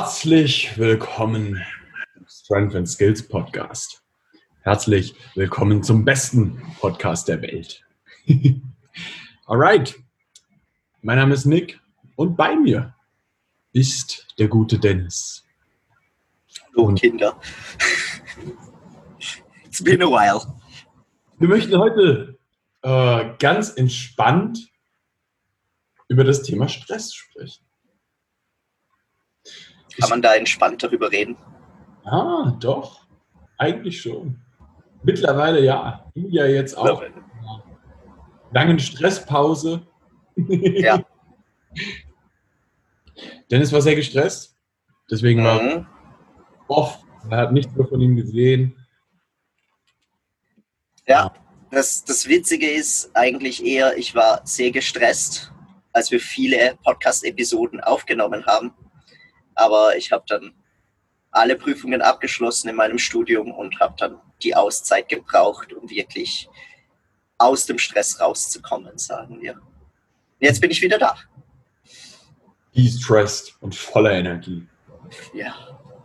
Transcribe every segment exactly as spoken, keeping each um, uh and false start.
Herzlich willkommen zum Strength and Skills Podcast. Herzlich willkommen zum besten Podcast der Welt. Alright, mein Name ist Nick und bei mir ist der gute Dennis. Hallo und Kinder. It's been a while. Wir möchten heute äh, ganz entspannt über das Thema Stress sprechen. Kann man da entspannt darüber reden? Ah, doch. Eigentlich schon. Mittlerweile ja. Du ja jetzt auch. Langen Stresspause. Ja. Dennis war sehr gestresst. Deswegen war er Mhm. off. Er hat nichts mehr von ihm gesehen. Ja, das, das Witzige ist eigentlich eher, ich war sehr gestresst, als wir viele Podcast-Episoden aufgenommen haben. Aber ich habe dann alle Prüfungen abgeschlossen in meinem Studium und habe dann die Auszeit gebraucht, um wirklich aus dem Stress rauszukommen, sagen wir. Jetzt bin ich wieder da. De-stressed und voller Energie. Ja.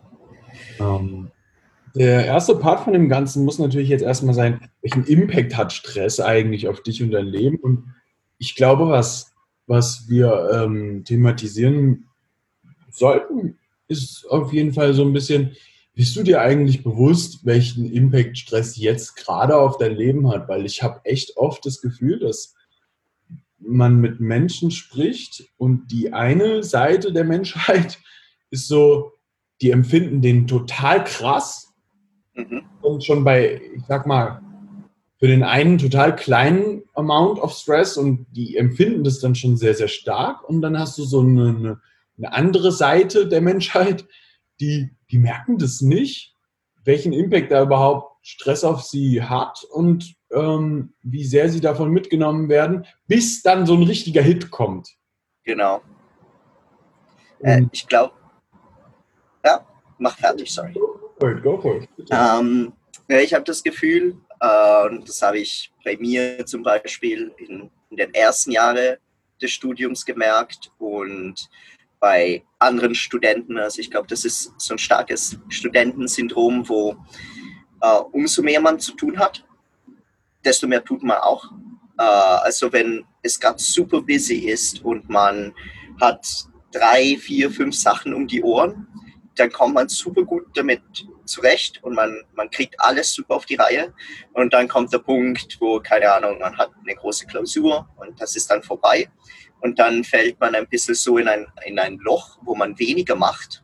Ähm, der erste Part von dem Ganzen muss natürlich jetzt erstmal sein, welchen Impact hat Stress eigentlich auf dich und dein Leben? Und ich glaube, was, was wir ähm, thematisieren sollten, ist auf jeden Fall so ein bisschen, bist du dir eigentlich bewusst, welchen Impact Stress jetzt gerade auf dein Leben hat? Weil ich habe echt oft das Gefühl, dass man mit Menschen spricht und die eine Seite der Menschheit ist so, die empfinden den total krass Mhm. und schon bei, ich sag mal, für den einen total kleinen Amount of Stress und die empfinden das dann schon sehr, sehr stark und dann hast du so eine, eine, eine andere Seite der Menschheit, die, die merken das nicht, welchen Impact da überhaupt Stress auf sie hat und ähm, wie sehr sie davon mitgenommen werden, bis dann so ein richtiger Hit kommt. Genau. Äh, Und ich glaube, ja, mach fertig, sorry. go for it, go for it. Bitte. Ähm, ja, ich habe das Gefühl, äh, und das habe ich bei mir zum Beispiel in, in den ersten Jahren des Studiums gemerkt und bei anderen Studenten, also ich glaube, das ist so ein starkes Studentensyndrom, wo äh, umso mehr man zu tun hat, desto mehr tut man auch. Äh, also wenn es gerade super busy ist und man hat drei, vier, fünf Sachen um die Ohren, dann kommt man super gut damit zurecht und man, man kriegt alles super auf die Reihe. Und dann kommt der Punkt, wo, keine Ahnung, man hat eine große Klausur und das ist dann vorbei. Und dann fällt man ein bisschen so in ein, in ein Loch, wo man weniger macht.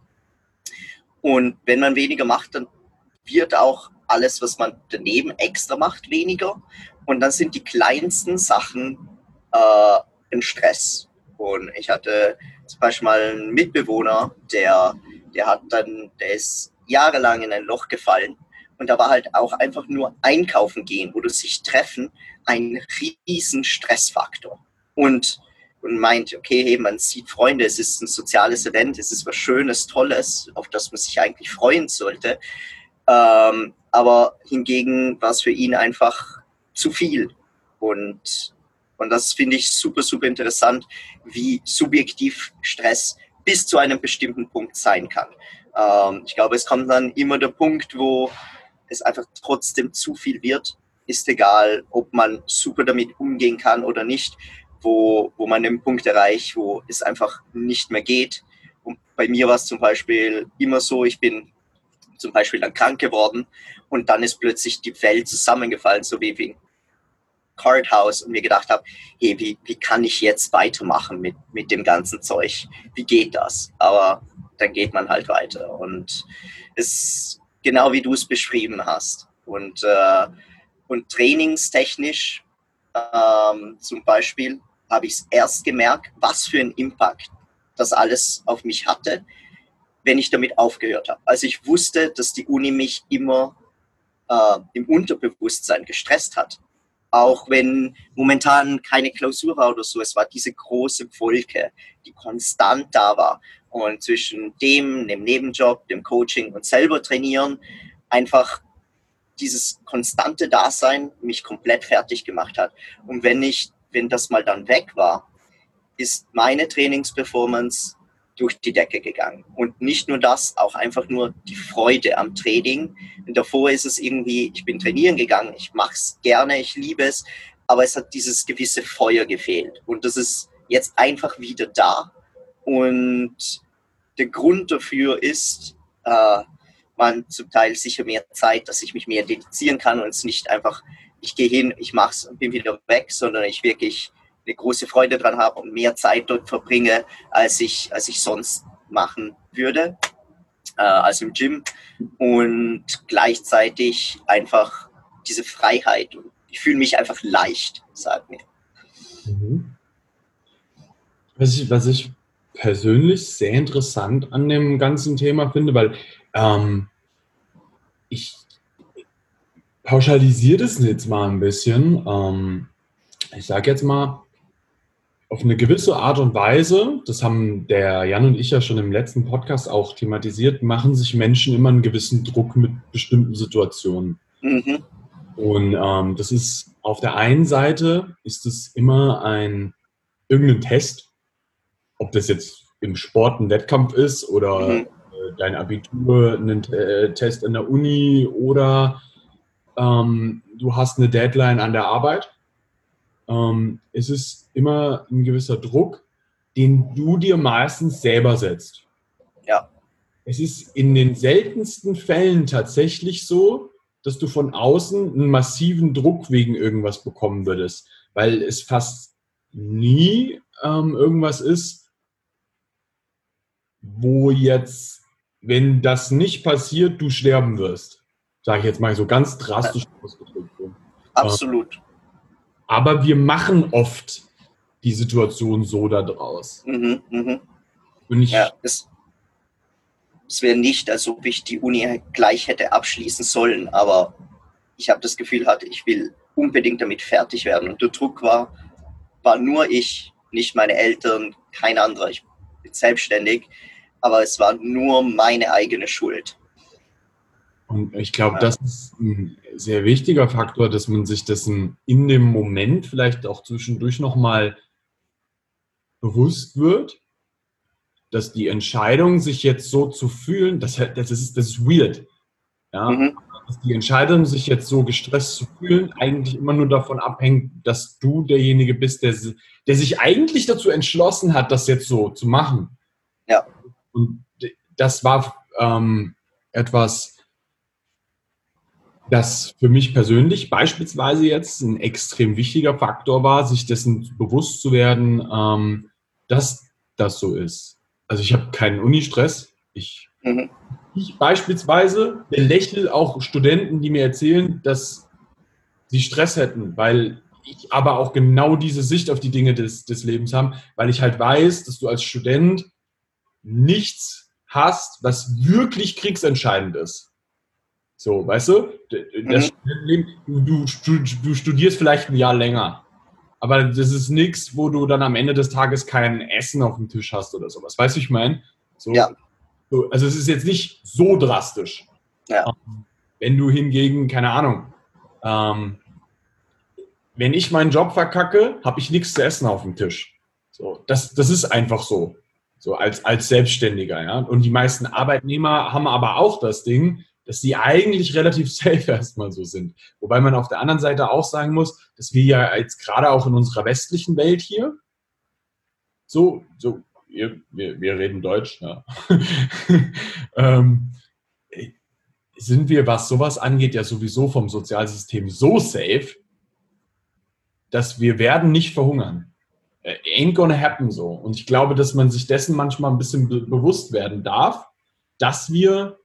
Und wenn man weniger macht, dann wird auch alles, was man daneben extra macht, weniger. Und dann sind die kleinsten Sachen äh, ein Stress. Und ich hatte zum Beispiel mal einen Mitbewohner, der, der hat dann, der ist jahrelang in ein Loch gefallen. Und da war halt auch einfach nur einkaufen gehen oder sich treffen ein riesen Stressfaktor. Und, und meint, okay, hey, man sieht Freunde, es ist ein soziales Event, es ist was Schönes, Tolles, auf das man sich eigentlich freuen sollte. Ähm, aber hingegen war es für ihn einfach zu viel. Und, und das finde ich super, super interessant, wie subjektiv Stress bis zu einem bestimmten Punkt sein kann. Ähm, ich glaube, es kommt dann immer der Punkt, wo es einfach trotzdem zu viel wird. Ist egal, ob man super damit umgehen kann oder nicht, wo, wo man den Punkt erreicht, wo es einfach nicht mehr geht. Und bei mir war es zum Beispiel immer so, ich bin zum Beispiel dann krank geworden und dann ist plötzlich die Welt zusammengefallen, so wie wie Card House und mir gedacht habe, hey, wie, wie kann ich jetzt weitermachen mit, mit dem ganzen Zeug? Wie geht das? Aber dann geht man halt weiter und es ist genau wie du es beschrieben hast. Und, äh, und trainingstechnisch ähm, zum Beispiel habe ich es erst gemerkt, was für einen Impact das alles auf mich hatte, wenn ich damit aufgehört habe. Also ich wusste, dass die Uni mich immer äh, im Unterbewusstsein gestresst hat. Auch wenn momentan keine Klausur war oder so, es war diese große Wolke, die konstant da war. Und zwischen dem, dem Nebenjob, dem Coaching und selber trainieren, einfach dieses konstante Dasein mich komplett fertig gemacht hat. Und wenn ich, wenn das mal dann weg war, ist meine Trainingsperformance durch die Decke gegangen. Und nicht nur das, auch einfach nur die Freude am Training. Und davor ist es irgendwie, ich bin trainieren gegangen, ich mache es gerne, ich liebe es, aber es hat dieses gewisse Feuer gefehlt. Und das ist jetzt einfach wieder da. Und der Grund dafür ist, äh, man zum Teil sicher mehr Zeit, dass ich mich mehr dedizieren kann und es nicht einfach, ich gehe hin, ich mache es und bin wieder weg, sondern ich wirklich eine große Freude dran habe und mehr Zeit dort verbringe, als ich, als ich sonst machen würde, äh, als im Gym. Und gleichzeitig einfach diese Freiheit. Und ich fühle mich einfach leicht, sag mir. Mhm. Was ich, was ich persönlich sehr interessant an dem ganzen Thema finde, weil ähm, ich pauschalisiere das jetzt mal ein bisschen. Ähm, ich sage jetzt mal, auf eine gewisse Art und Weise, das haben der Jan und ich ja schon im letzten Podcast auch thematisiert, machen sich Menschen immer einen gewissen Druck mit bestimmten Situationen. Mhm. Und ähm, das ist auf der einen Seite ist es immer ein irgendein Test, ob das jetzt im Sport ein Wettkampf ist oder Mhm. äh, dein Abitur, ein äh, Test an der Uni oder ähm, du hast eine Deadline an der Arbeit. Ähm, es ist immer ein gewisser Druck, den du dir meistens selber setzt. Ja. Es ist in den seltensten Fällen tatsächlich so, dass du von außen einen massiven Druck wegen irgendwas bekommen würdest, weil es fast nie ähm, irgendwas ist, wo jetzt, wenn das nicht passiert, du sterben wirst. Sage ich jetzt mal so ganz drastisch ausgedrückt. Absolut. Aber wir machen oft die Situation so da draus. Mhm, mhm. Und ich, Ja, es, es wäre nicht, als ob ich die Uni gleich hätte abschließen sollen, aber ich habe das Gefühl hatte, ich will unbedingt damit fertig werden. Und der Druck war, war nur ich, nicht meine Eltern, kein anderer. Ich bin selbstständig, aber es war nur meine eigene Schuld. Und ich glaube, das ist ein sehr wichtiger Faktor, dass man sich dessen in dem Moment vielleicht auch zwischendurch nochmal bewusst wird, dass die Entscheidung, sich jetzt so zu fühlen, das, das, ist, das ist weird. Ja? Mhm. Dass die Entscheidung, sich jetzt so gestresst zu fühlen, eigentlich immer nur davon abhängt, dass du derjenige bist, der, der sich eigentlich dazu entschlossen hat, das jetzt so zu machen. Ja. Und das war ähm, etwas, das für mich persönlich beispielsweise jetzt ein extrem wichtiger Faktor war, sich dessen bewusst zu werden, ähm, dass das so ist. Also ich habe keinen Unistress. Ich, Mhm. ich beispielsweise belächle auch Studenten, die mir erzählen, dass sie Stress hätten, weil ich aber auch genau diese Sicht auf die Dinge des, des Lebens habe, weil ich halt weiß, dass du als Student nichts hast, was wirklich kriegsentscheidend ist. So, weißt du, das Mhm. du, du, du studierst vielleicht ein Jahr länger, aber das ist nichts, wo du dann am Ende des Tages kein Essen auf dem Tisch hast oder sowas. Weißt du, ich meine? So, Ja. so, also es ist jetzt nicht so drastisch. Ja. Wenn du hingegen, keine Ahnung, ähm, wenn ich meinen Job verkacke, habe ich nichts zu essen auf dem Tisch. So, das, das ist einfach so. So als, als Selbstständiger, ja. Und die meisten Arbeitnehmer haben aber auch das Ding, dass sie eigentlich relativ safe erstmal so sind. Wobei man auf der anderen Seite auch sagen muss, dass wir ja jetzt gerade auch in unserer westlichen Welt hier so, so, wir, wir, wir reden Deutsch, ja. ähm, sind wir, was sowas angeht, ja sowieso vom Sozialsystem so safe, dass wir werden nicht verhungern. Ain't gonna happen so. Und ich glaube, dass man sich dessen manchmal ein bisschen be- bewusst werden darf, dass wir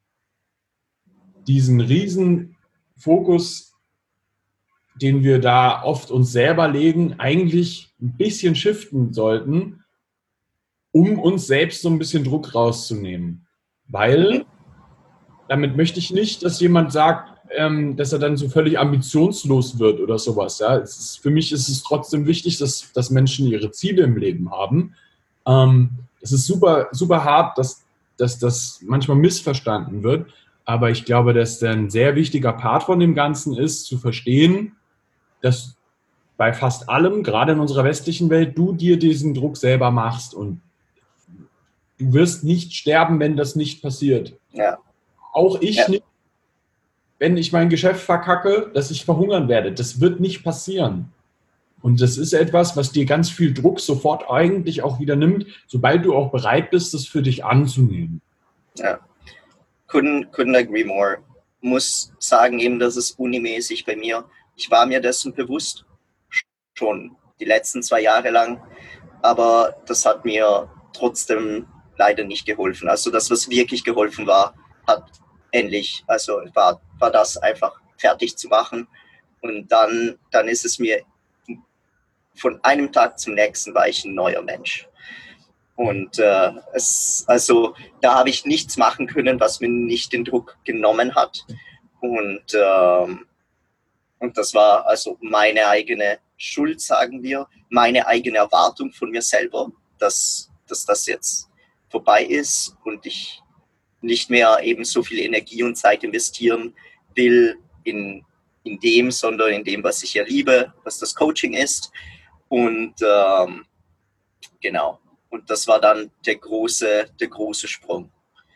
diesen riesen Fokus, den wir da oft uns selber legen, eigentlich ein bisschen shiften sollten, um uns selbst so ein bisschen Druck rauszunehmen. Weil Mhm. damit möchte ich nicht, dass jemand sagt, ähm, dass er dann so völlig ambitionslos wird oder sowas. Ja? Es ist, für mich ist es trotzdem wichtig, dass, dass Menschen ihre Ziele im Leben haben. Ähm, es ist super, super hart, dass, dass das manchmal missverstanden wird. Aber ich glaube, dass ein sehr wichtiger Part von dem Ganzen ist, zu verstehen, dass bei fast allem, gerade in unserer westlichen Welt, du dir diesen Druck selber machst. Und du wirst nicht sterben, wenn das nicht passiert. Ja. Auch ich Ja. nicht, wenn ich mein Geschäft verkacke, dass ich verhungern werde. Das wird nicht passieren. Und das ist etwas, was dir ganz viel Druck sofort eigentlich auch wieder nimmt, sobald du auch bereit bist, das für dich anzunehmen. Ja. Couldn't, couldn't agree more. Muss sagen eben, das ist unimäßig bei mir. Ich war mir dessen bewusst schon die letzten zwei Jahre lang, aber das hat mir trotzdem leider nicht geholfen. Also das, was wirklich geholfen war, hat endlich, also war, war das einfach fertig zu machen. Und dann, dann ist es mir, von einem Tag zum nächsten war ich ein neuer Mensch. Und äh, es, also da habe ich nichts machen können, was mir nicht den Druck genommen hat. Und, ähm, und das war also meine eigene Schuld, sagen wir, meine eigene Erwartung von mir selber, dass, dass das jetzt vorbei ist und ich nicht mehr eben so viel Energie und Zeit investieren will in, in dem, sondern in dem, was ich ja liebe, was das Coaching ist. Und ähm, genau. Und das war dann der große, der große Sprung.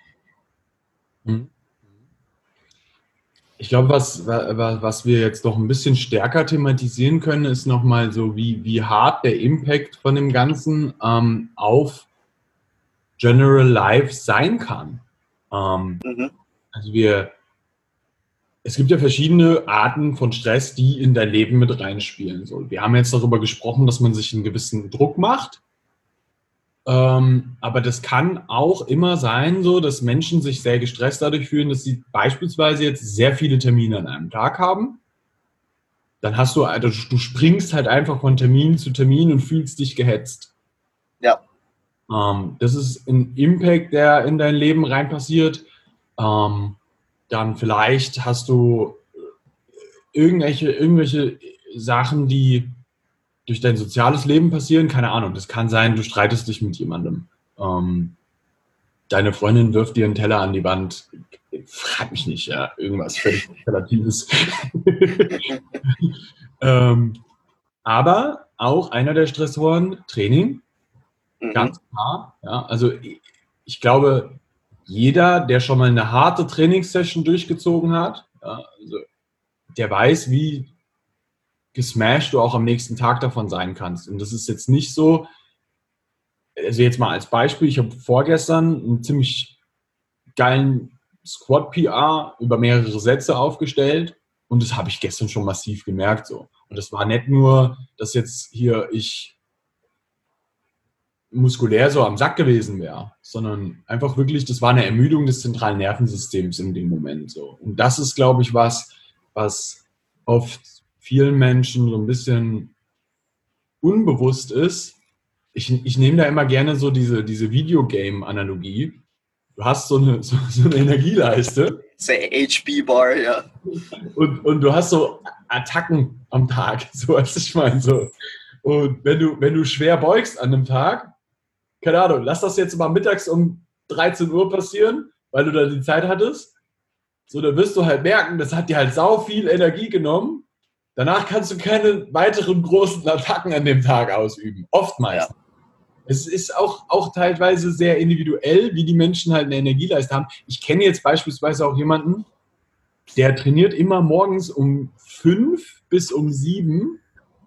Ich glaube, was, was wir jetzt noch ein bisschen stärker thematisieren können, ist nochmal so, wie, wie hart der Impact von dem Ganzen ähm, auf General Life sein kann. Ähm, Mhm. Also wir, es gibt ja verschiedene Arten von Stress, die in dein Leben mit reinspielen. So, wir haben jetzt darüber gesprochen, dass man sich einen gewissen Druck macht. Ähm, aber das kann auch immer sein, so, dass Menschen sich sehr gestresst dadurch fühlen, dass sie beispielsweise jetzt sehr viele Termine an einem Tag haben. Dann hast du, also du springst halt einfach von Termin zu Termin und fühlst dich gehetzt. Ja. Ähm, das ist ein Impact, der in dein Leben rein passiert. Ähm, dann vielleicht hast du irgendwelche, irgendwelche Sachen, die durch dein soziales Leben passieren. Keine Ahnung, das kann sein, du streitest dich mit jemandem. Ähm, deine Freundin wirft dir einen Teller an die Wand. Frag mich nicht, ja, irgendwas völlig Relatives. ähm, aber auch einer der Stressoren, Training, Mhm. ganz klar. Ja, also ich, ich glaube, jeder, der schon mal eine harte Trainingssession durchgezogen hat, ja, also der weiß, wie gesmashed du auch am nächsten Tag davon sein kannst. Und das ist jetzt nicht so, also jetzt mal als Beispiel, ich habe vorgestern einen ziemlich geilen Squat-P R über mehrere Sätze aufgestellt und das habe ich gestern schon massiv gemerkt. So. Und das war nicht nur, dass jetzt hier ich muskulär so am Sack gewesen wäre, sondern einfach wirklich, das war eine Ermüdung des zentralen Nervensystems in dem Moment. So. Und das ist, glaube ich, was, was oft vielen Menschen so ein bisschen unbewusst ist. Ich, ich nehme da immer gerne so diese, diese Videogame-Analogie. Du hast so eine, so, so eine Energieleiste. Say H P-Bar, ja. Und, und du hast so Attacken am Tag, so was ich meine. So. Und wenn du, wenn du schwer beugst an einem Tag, keine Ahnung, lass das jetzt mal mittags um dreizehn Uhr passieren, weil du da die Zeit hattest. So, dann wirst du halt merken, das hat dir halt sau viel Energie genommen. Danach kannst du keine weiteren großen Attacken an dem Tag ausüben. Oftmals. Ja. Es ist auch, auch teilweise sehr individuell, wie die Menschen halt eine Energieleiste haben. Ich kenne jetzt beispielsweise auch jemanden, der trainiert immer morgens um fünf bis um sieben.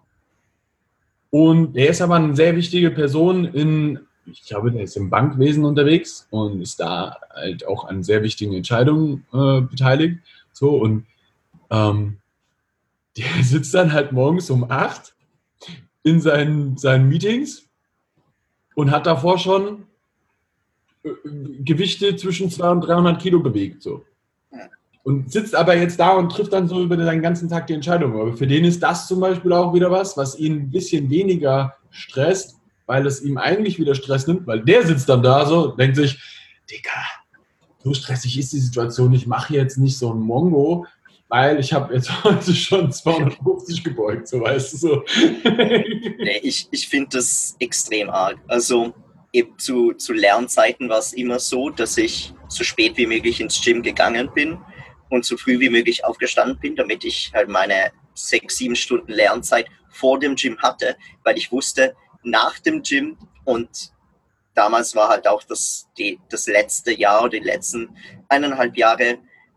Und der ist aber eine sehr wichtige Person in, ich glaube, der ist im Bankwesen unterwegs und ist da halt auch an sehr wichtigen Entscheidungen äh, beteiligt. So, und ähm, der sitzt dann halt morgens um acht in seinen, seinen Meetings und hat davor schon äh, Gewichte zwischen zweihundert und dreihundert Kilo bewegt. So. Und sitzt aber jetzt da und trifft dann so über den ganzen Tag die Entscheidung. Aber für den ist das zum Beispiel auch wieder was, was ihn ein bisschen weniger stresst, weil es ihm eigentlich wieder Stress nimmt, weil der sitzt dann da so, denkt sich, Digga, so stressig ist die Situation, ich mache jetzt nicht so ein Mongo, weil ich habe jetzt heute schon zweihundertfünfzig gebeugt, so weißt du so. Nee, ich ich finde das extrem arg. Also eben zu, zu Lernzeiten war es immer so, dass ich so spät wie möglich ins Gym gegangen bin und so früh wie möglich aufgestanden bin, damit ich halt meine sechs, sieben Stunden Lernzeit vor dem Gym hatte, weil ich wusste, nach dem Gym und damals war halt auch das, die, das letzte Jahr, die letzten eineinhalb Jahre,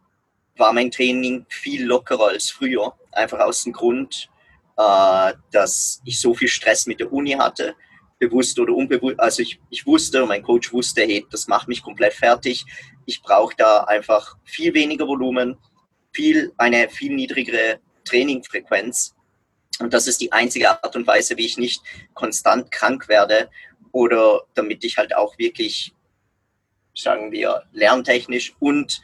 war mein Training viel lockerer als früher. Einfach aus dem Grund, äh, dass ich so viel Stress mit der Uni hatte, bewusst oder unbewusst. Also ich, ich wusste, mein Coach wusste, hey, das macht mich komplett fertig. Ich brauche da einfach viel weniger Volumen, viel, eine viel niedrigere Trainingfrequenz. Und das ist die einzige Art und Weise, wie ich nicht konstant krank werde oder damit ich halt auch wirklich, sagen wir, lerntechnisch und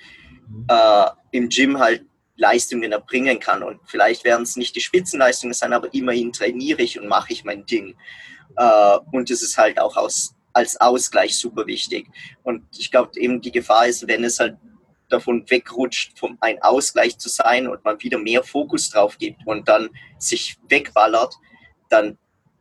äh, im Gym halt Leistungen erbringen kann. Und vielleicht werden es nicht die Spitzenleistungen sein, aber immerhin trainiere ich und mache ich mein Ding. Äh, und es ist halt auch aus, als Ausgleich super wichtig. Und ich glaube eben die Gefahr ist, wenn es halt davon wegrutscht, vom ein Ausgleich zu sein und man wieder mehr Fokus drauf gibt und dann sich wegballert, dann,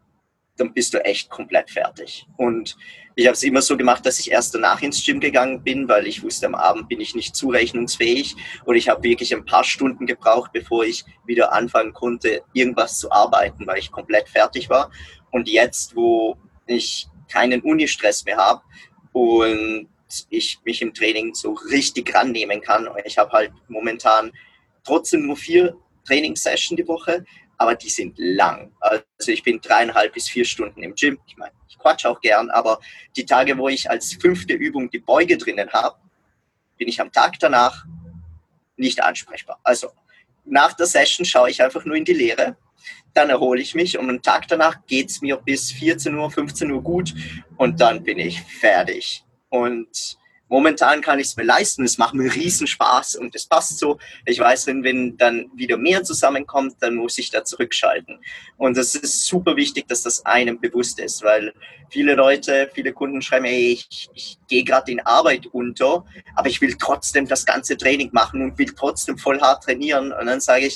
dann bist du echt komplett fertig. Und ich habe es immer so gemacht, dass ich erst danach ins Gym gegangen bin, weil ich wusste, am Abend bin ich nicht zurechnungsfähig und ich habe wirklich ein paar Stunden gebraucht, bevor ich wieder anfangen konnte, irgendwas zu arbeiten, weil ich komplett fertig war. Und jetzt, wo ich keinen Unistress mehr habe und ich mich im Training so richtig rannehmen kann. Ich habe halt momentan trotzdem nur vier Trainingssessions die Woche, aber die sind lang. Also ich bin dreieinhalb bis vier Stunden im Gym. Ich meine, ich quatsch auch gern, aber die Tage, wo ich als fünfte Übung die Beuge drinnen habe, bin ich am Tag danach nicht ansprechbar. Also nach der Session schaue ich einfach nur in die Leere, dann erhole ich mich und am Tag danach geht es mir bis vierzehn Uhr, fünfzehn Uhr gut und dann bin ich fertig. Und momentan kann ich es mir leisten, es macht mir riesen Spaß und es passt so. Ich weiß, wenn, wenn dann wieder mehr zusammenkommt, dann muss ich da zurückschalten. Und es ist super wichtig, dass das einem bewusst ist, weil viele Leute, viele Kunden schreiben, ey, ich, ich gehe gerade in Arbeit unter, aber ich will trotzdem das ganze Training machen und will trotzdem voll hart trainieren. Und dann sage ich,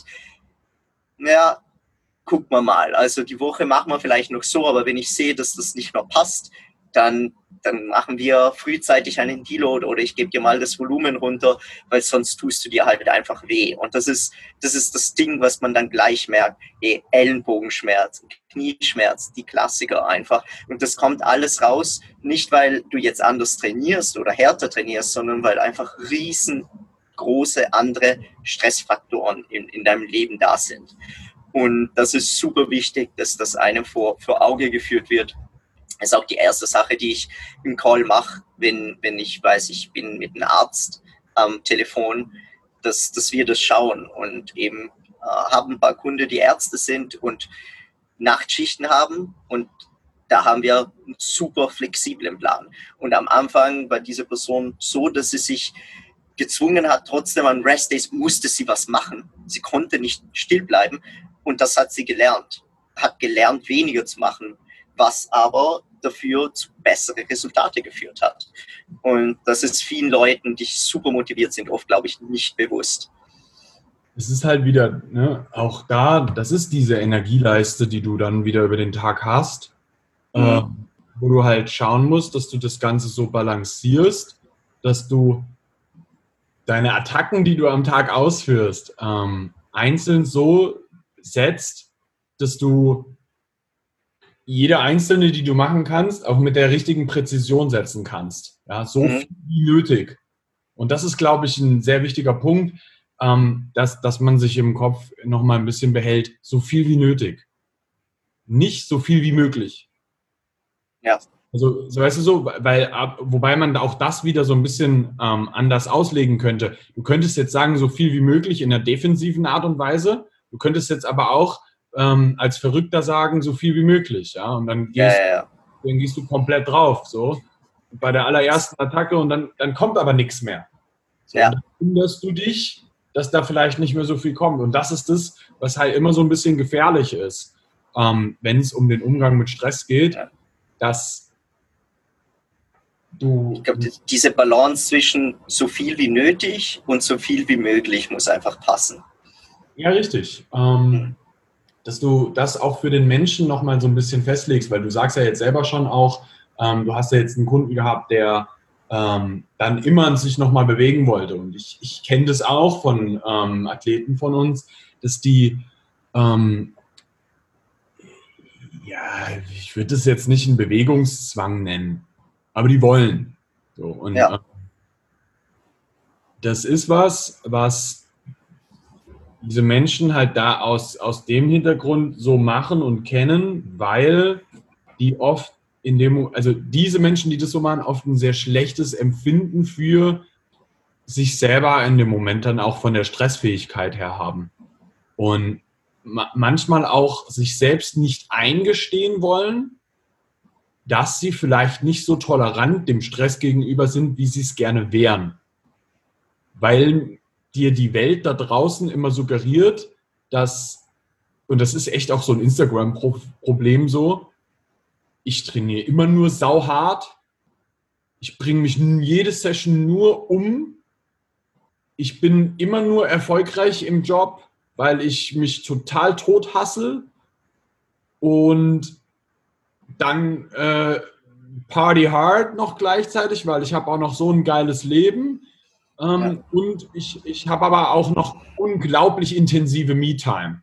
ja, gucken wir mal. Also die Woche machen wir vielleicht noch so, aber wenn ich sehe, dass das nicht mehr passt, dann, dann machen wir frühzeitig einen Deload oder ich gebe dir mal das Volumen runter, weil sonst tust du dir halt einfach weh. Und das ist das, ist das Ding, was man dann gleich merkt. Eh, Ellenbogenschmerz, Knieschmerz, die Klassiker einfach. Und das kommt alles raus, nicht weil du jetzt anders trainierst oder härter trainierst, sondern weil einfach riesengroße andere Stressfaktoren in, in deinem Leben da sind. Und das ist super wichtig, dass das einem vor, vor Auge geführt wird. Das ist auch die erste Sache, die ich im Call mache, wenn, wenn ich weiß, ich bin mit einem Arzt am Telefon, dass, dass wir das schauen und eben äh, haben ein paar Kunden, die Ärzte sind und Nachtschichten haben und da haben wir einen super flexiblen Plan. Und am Anfang war diese Person so, dass sie sich gezwungen hat, trotzdem an Restdays musste sie was machen. Sie konnte nicht still bleiben und das hat sie gelernt. Hat gelernt, weniger zu machen, was aber dafür zu besseren Resultaten geführt hat. Und das ist vielen Leuten, die super motiviert sind, oft, glaube ich, nicht bewusst. Es ist halt wieder, ne, auch da, das ist diese Energieleiste, die du dann wieder über den Tag hast, mhm. äh, wo du halt schauen musst, dass du das Ganze so balancierst, dass du deine Attacken, die du am Tag ausführst, ähm, einzeln so setzt, dass du jede einzelne, die du machen kannst, auch mit der richtigen Präzision setzen kannst. Ja, so mhm. viel wie nötig. Und das ist, glaube ich, ein sehr wichtiger Punkt, ähm, dass, dass man sich im Kopf nochmal ein bisschen behält, so viel wie nötig. Nicht so viel wie möglich. Ja. Also, so weißt du so, weil, wobei man auch das wieder so ein bisschen ähm, anders auslegen könnte. Du könntest jetzt sagen, so viel wie möglich in einer defensiven Art und Weise. Du könntest jetzt aber auch ähm, als Verrückter sagen, so viel wie möglich. Ja, und dann gehst, ja, ja, ja. dann gehst du komplett drauf, so. Bei der allerersten Attacke und dann, dann kommt aber nichts mehr. So, ja. Und dann wunderst du dich, dass da vielleicht nicht mehr so viel kommt. Und das ist das, was halt immer so ein bisschen gefährlich ist, ähm, wenn es um den Umgang mit Stress geht, ja. dass du... Ich glaube, diese Balance zwischen so viel wie nötig und so viel wie möglich muss einfach passen. Ja, richtig. Ähm, mhm. Dass du das auch für den Menschen nochmal so ein bisschen festlegst, weil du sagst ja jetzt selber schon auch, ähm, du hast ja jetzt einen Kunden gehabt, der ähm, dann immer sich nochmal bewegen wollte. Und ich, ich kenne das auch von ähm, Athleten von uns, dass die, ähm, ja, ich würde das jetzt nicht einen Bewegungszwang nennen, aber die wollen. So, und Ja. äh, das ist was, was diese Menschen halt da aus, aus dem Hintergrund so machen und kennen, weil die oft in dem, also diese Menschen, die das so machen, oft ein sehr schlechtes Empfinden für sich selber in dem Moment dann auch von der Stressfähigkeit her haben. Und ma- manchmal auch sich selbst nicht eingestehen wollen, dass sie vielleicht nicht so tolerant dem Stress gegenüber sind, wie sie es gerne wären. Weil dir die Welt da draußen immer suggeriert, dass, und das ist echt auch so ein Instagram-Problem so, ich trainiere immer nur sauhart, ich bringe mich jede Session nur um, ich bin immer nur erfolgreich im Job, weil ich mich total tot hasse und dann äh, Party hard noch gleichzeitig, weil ich habe auch noch so ein geiles Leben Ja. ähm, und ich, ich habe aber auch noch unglaublich intensive Me-Time.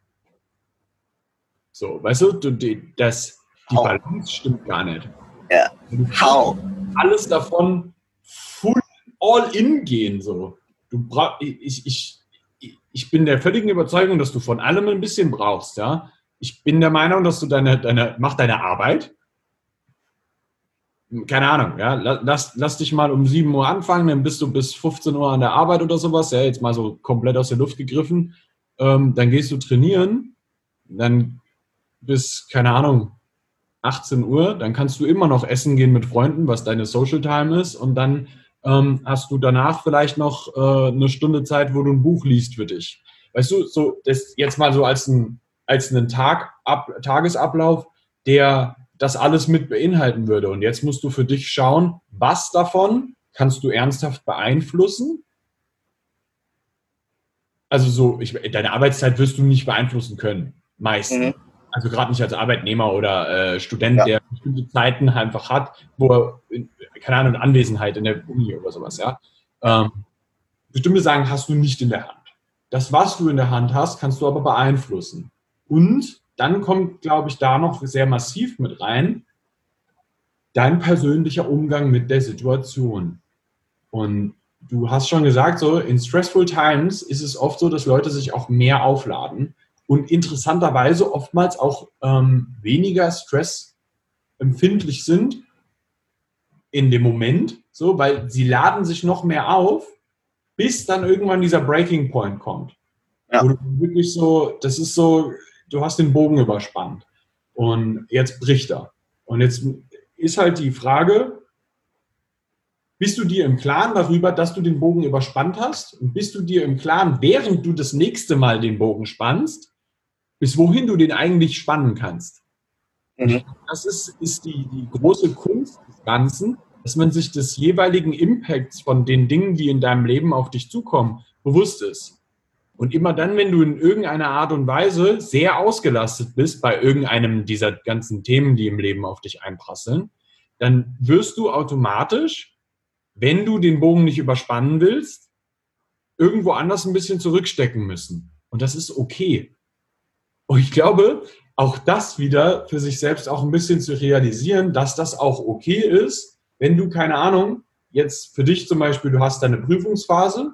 So, weißt du, du die, das, die How? Balance stimmt gar nicht. Ja. Du How? alles davon full all in gehen. So. Du bra ich, ich, ich bin der völligen Überzeugung, dass du von allem ein bisschen brauchst. Ja? Ich bin der Meinung, dass du deine, deine, mach deine Arbeit. Keine Ahnung, ja, lass, lass dich mal um sieben Uhr anfangen, dann bist du bis fünfzehn Uhr an der Arbeit oder sowas, ja, jetzt mal so komplett aus der Luft gegriffen. Ähm, dann gehst du trainieren, dann bis, keine Ahnung, achtzehn Uhr, dann kannst du immer noch essen gehen mit Freunden, was deine Social Time ist, und dann ähm, hast du danach vielleicht noch äh, eine Stunde Zeit, wo du ein Buch liest für dich. Weißt du, so das jetzt mal so als, ein, als einen Tag, ab, Tagesablauf, der das alles mit beinhalten würde. Und jetzt musst du für dich schauen, was davon kannst du ernsthaft beeinflussen. Also so, ich, deine Arbeitszeit wirst du nicht beeinflussen können, meistens. Mhm. Also gerade nicht als Arbeitnehmer oder äh, Student, Ja. der bestimmte Zeiten einfach hat, wo er, keine Ahnung, Anwesenheit in der Uni oder sowas, ja. Ähm, bestimmte Sachen hast du nicht in der Hand. Das, was du in der Hand hast, kannst du aber beeinflussen. Und dann kommt, glaube ich, da noch sehr massiv mit rein, dein persönlicher Umgang mit der Situation. Und du hast schon gesagt, so in stressful times ist es oft so, dass Leute sich auch mehr aufladen und interessanterweise oftmals auch ähm, weniger stressempfindlich sind in dem Moment, so, weil sie laden sich noch mehr auf, bis dann irgendwann dieser Breaking Point kommt. Ja. Wo du wirklich so, das ist so, du hast den Bogen überspannt und jetzt bricht er. Und jetzt ist halt die Frage, bist du dir im Klaren darüber, dass du den Bogen überspannt hast? Und bist du dir im Klaren, während du das nächste Mal den Bogen spannst, bis wohin du den eigentlich spannen kannst? Mhm. Das ist, ist die, die große Kunst des Ganzen, dass man sich des jeweiligen Impacts von den Dingen, die in deinem Leben auf dich zukommen, bewusst ist. Und immer dann, wenn du in irgendeiner Art und Weise sehr ausgelastet bist bei irgendeinem dieser ganzen Themen, die im Leben auf dich einprasseln, dann wirst du automatisch, wenn du den Bogen nicht überspannen willst, irgendwo anders ein bisschen zurückstecken müssen. Und das ist okay. Und ich glaube, auch das wieder für sich selbst auch ein bisschen zu realisieren, dass das auch okay ist, wenn du, keine Ahnung, jetzt für dich zum Beispiel, du hast deine Prüfungsphase,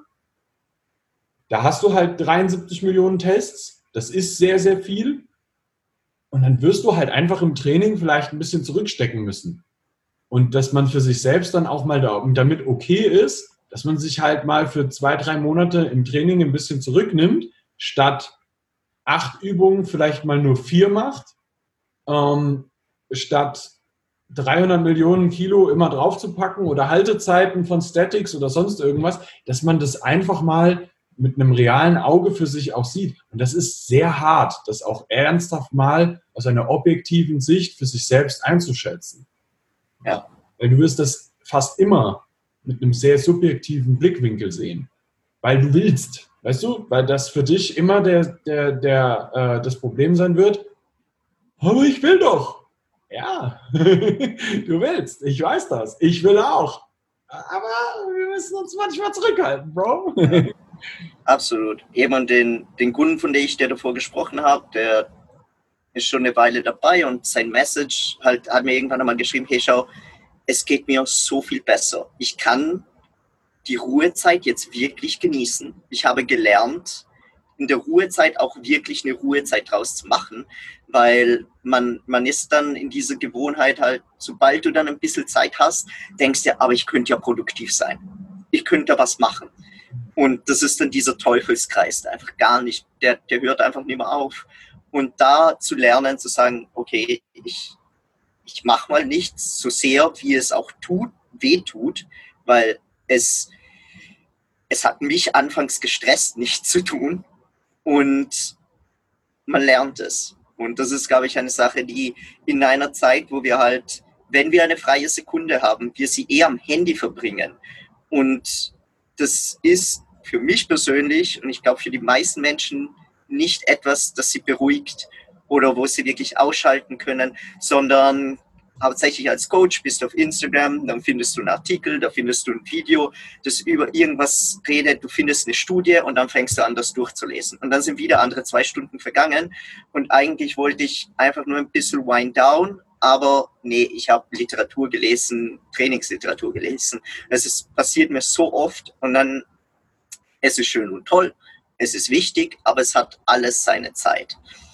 da hast du halt dreiundsiebzig Millionen Tests, das ist sehr, sehr viel. Und dann wirst du halt einfach im Training vielleicht ein bisschen zurückstecken müssen. Und dass man für sich selbst dann auch mal damit okay ist, dass man sich halt mal für zwei, drei Monate im Training ein bisschen zurücknimmt, statt acht Übungen vielleicht mal nur vier macht, ähm, statt dreihundert Millionen Kilo immer draufzupacken oder Haltezeiten von Statics oder sonst irgendwas, dass man das einfach mal mit einem realen Auge für sich auch sieht. Und das ist sehr hart, das auch ernsthaft mal aus einer objektiven Sicht für sich selbst einzuschätzen. Ja. Weil du wirst das fast immer mit einem sehr subjektiven Blickwinkel sehen. Weil du willst, weißt du? Weil das für dich immer der, der, der, äh, das Problem sein wird. Aber ich will doch. Ja, du willst. Ich weiß das. Ich will auch. Aber wir müssen uns manchmal zurückhalten, Bro. Ja. Absolut. Eben den, den Kunden, von dem ich dir davor gesprochen habe, der ist schon eine Weile dabei und sein Message halt hat mir irgendwann einmal geschrieben, hey, schau, es geht mir so viel besser. Ich kann die Ruhezeit jetzt wirklich genießen. Ich habe gelernt, in der Ruhezeit auch wirklich eine Ruhezeit draus zu machen, weil man, man ist dann in dieser Gewohnheit halt, sobald du dann ein bisschen Zeit hast, denkst du, aber ich könnte ja produktiv sein. Ich könnte was machen. Und das ist dann dieser Teufelskreis, der einfach gar nicht, der, der hört einfach nicht mehr auf. Und da zu lernen, zu sagen, okay, ich, ich mache mal nichts so sehr, wie es auch tut, weh tut, weil es, es hat mich anfangs gestresst, nichts zu tun. Und man lernt es. Und das ist, glaube ich, eine Sache, die in einer Zeit, wo wir halt, wenn wir eine freie Sekunde haben, wir sie eher am Handy verbringen. Und das ist für mich persönlich und ich glaube für die meisten Menschen nicht etwas, das sie beruhigt oder wo sie wirklich ausschalten können, sondern hauptsächlich als Coach bist du auf Instagram, dann findest du einen Artikel, da findest du ein Video, das über irgendwas redet, du findest eine Studie und dann fängst du an, das durchzulesen. Und dann sind wieder andere zwei Stunden vergangen und eigentlich wollte ich einfach nur ein bisschen wind down, aber nee, ich habe Literatur gelesen, Trainingsliteratur gelesen. Das ist, passiert mir so oft und dann, es ist schön und toll, es ist wichtig, aber es hat alles seine Zeit.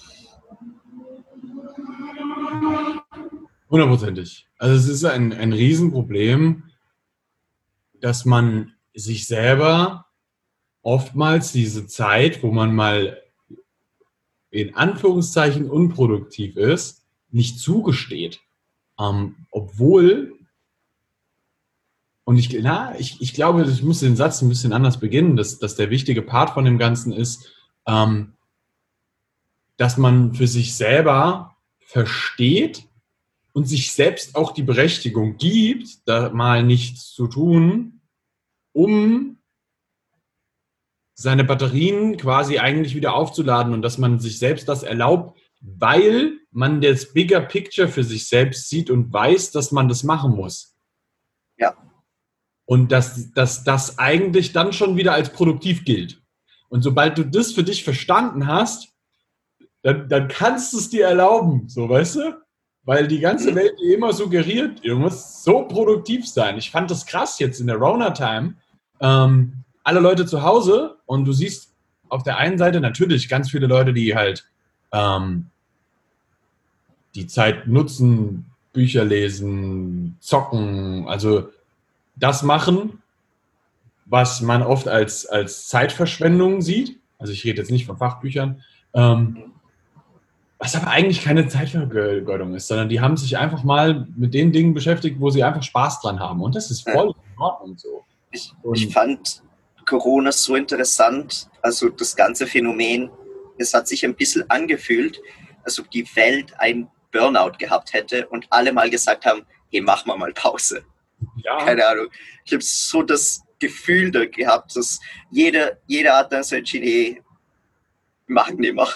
Hundertprozentig. Also es ist ein, ein Riesenproblem, dass man sich selber oftmals diese Zeit, wo man mal in Anführungszeichen unproduktiv ist, nicht zugesteht. Ähm, obwohl, und ich, na, ich, ich glaube, ich muss den Satz ein bisschen anders beginnen, dass, dass der wichtige Part von dem Ganzen ist, ähm, dass man für sich selber versteht, und sich selbst auch die Berechtigung gibt, da mal nichts zu tun, um seine Batterien quasi eigentlich wieder aufzuladen und dass man sich selbst das erlaubt, weil man das Bigger Picture für sich selbst sieht und weiß, dass man das machen muss. Ja. Und dass, dass das eigentlich dann schon wieder als produktiv gilt. Und sobald du das für dich verstanden hast, dann, dann kannst du es dir erlauben, so, weißt du? Weil die ganze Welt dir immer suggeriert, ihr müsst so produktiv sein. Ich fand das krass jetzt in der Rona-Time. Ähm, alle Leute zu Hause und du siehst auf der einen Seite natürlich ganz viele Leute, die halt ähm, die Zeit nutzen, Bücher lesen, zocken, also das machen, was man oft als, als Zeitverschwendung sieht. Also ich rede jetzt nicht von Fachbüchern. Ähm, Was aber eigentlich keine Zeitvergeudung ist, sondern die haben sich einfach mal mit den Dingen beschäftigt, wo sie einfach Spaß dran haben. Und das ist voll in Ordnung so. Ich, ich fand Corona so interessant, also das ganze Phänomen, es hat sich ein bisschen angefühlt, als ob die Welt ein Burnout gehabt hätte und alle mal gesagt haben, hey, mach mal mal Pause. Ja. Keine Ahnung. Ich habe so das Gefühl da gehabt, dass jeder, jeder hat dann so entschieden, hey, mach nicht mehr.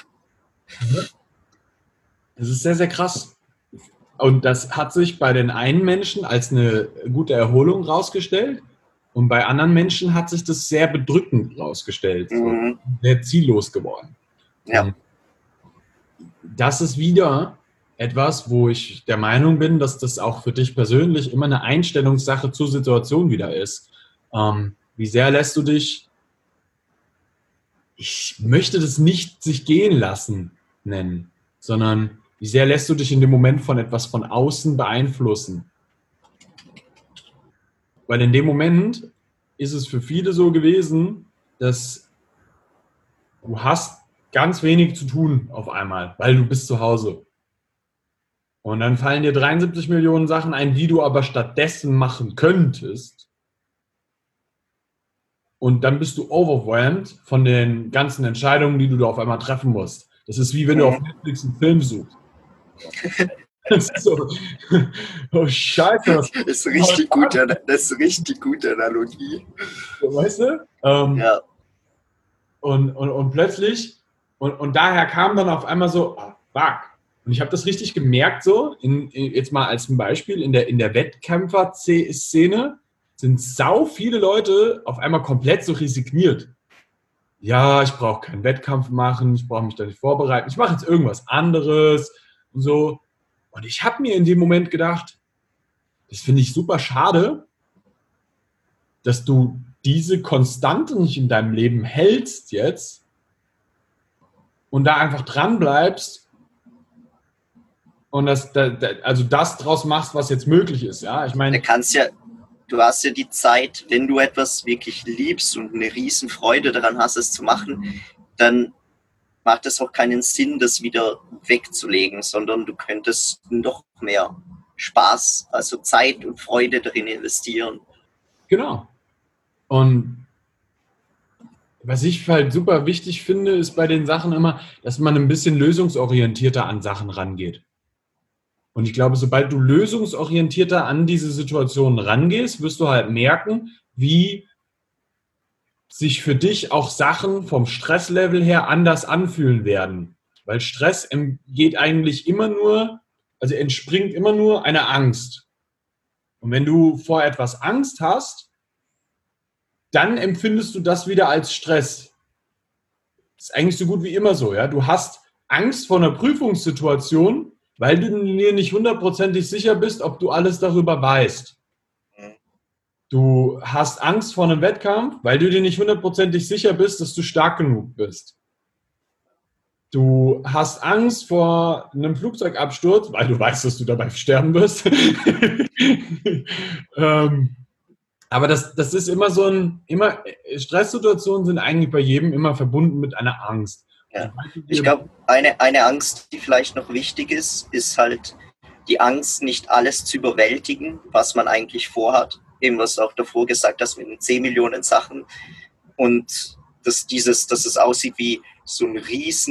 Das ist sehr, sehr krass. Und das hat sich bei den einen Menschen als eine gute Erholung rausgestellt und bei anderen Menschen hat sich das sehr bedrückend rausgestellt. Mhm. So, sehr ziellos geworden. Ja. Und das ist wieder etwas, wo ich der Meinung bin, dass das auch für dich persönlich immer eine Einstellungssache zur Situation wieder ist. Ähm, wie sehr lässt du dich, ich möchte das nicht sich gehen lassen nennen, sondern wie sehr lässt du dich in dem Moment von etwas von außen beeinflussen? Weil in dem Moment ist es für viele so gewesen, dass du hast ganz wenig zu tun auf einmal, weil du bist zu Hause. Und dann fallen dir dreiundsiebzig Millionen Sachen ein, die du aber stattdessen machen könntest. Und dann bist du overwhelmed von den ganzen Entscheidungen, die du da auf einmal treffen musst. Das ist wie wenn du auf Netflix einen Film suchst. Das ist so, oh Scheiße. Das ist richtig gut, das ist richtig gute Analogie. Weißt du? Ähm, ja. Und, und, und plötzlich, und, und daher kam dann auf einmal so, oh, fuck. Und ich habe das richtig gemerkt so, in, in, jetzt mal als ein Beispiel, in der, in der Wettkämpfer-Szene sind sau viele Leute auf einmal komplett so resigniert. Ja, ich brauche keinen Wettkampf machen, ich brauche mich da nicht vorbereiten, ich mache jetzt irgendwas anderes und so. Und ich habe mir in dem Moment gedacht, das finde ich super schade, dass du diese Konstante nicht in deinem Leben hältst jetzt und da einfach dran bleibst und das, also das draus machst, was jetzt möglich ist. Ja, ich meine, du kannst ja, du hast ja die Zeit, wenn du etwas wirklich liebst und eine riesen Freude daran hast, es zu machen, dann macht es auch keinen Sinn, das wieder wegzulegen, sondern du könntest noch mehr Spaß, also Zeit und Freude darin investieren. Genau. Und was ich halt super wichtig finde, ist bei den Sachen immer, dass man ein bisschen lösungsorientierter an Sachen rangeht. Und ich glaube, sobald du lösungsorientierter an diese Situation rangehst, wirst du halt merken, wie sich für dich auch Sachen vom Stresslevel her anders anfühlen werden. Weil Stress geht eigentlich immer nur, also entspringt immer nur einer Angst. Und wenn du vor etwas Angst hast, dann empfindest du das wieder als Stress. Das ist eigentlich so gut wie immer so. Ja? Du hast Angst vor einer Prüfungssituation, weil du dir nicht hundertprozentig sicher bist, ob du alles darüber weißt. Du hast Angst vor einem Wettkampf, weil du dir nicht hundertprozentig sicher bist, dass du stark genug bist. Du hast Angst vor einem Flugzeugabsturz, weil du weißt, dass du dabei sterben wirst. ähm, aber das, das ist immer so ein, immer, Stresssituationen sind eigentlich bei jedem immer verbunden mit einer Angst. Ja. Ich glaube, eine, eine Angst, die vielleicht noch wichtig ist, ist halt die Angst, nicht alles zu überwältigen, was man eigentlich vorhat. Eben, was du auch davor gesagt hast, mit den zehn Millionen Sachen. Und dass, dieses, dass es aussieht wie so ein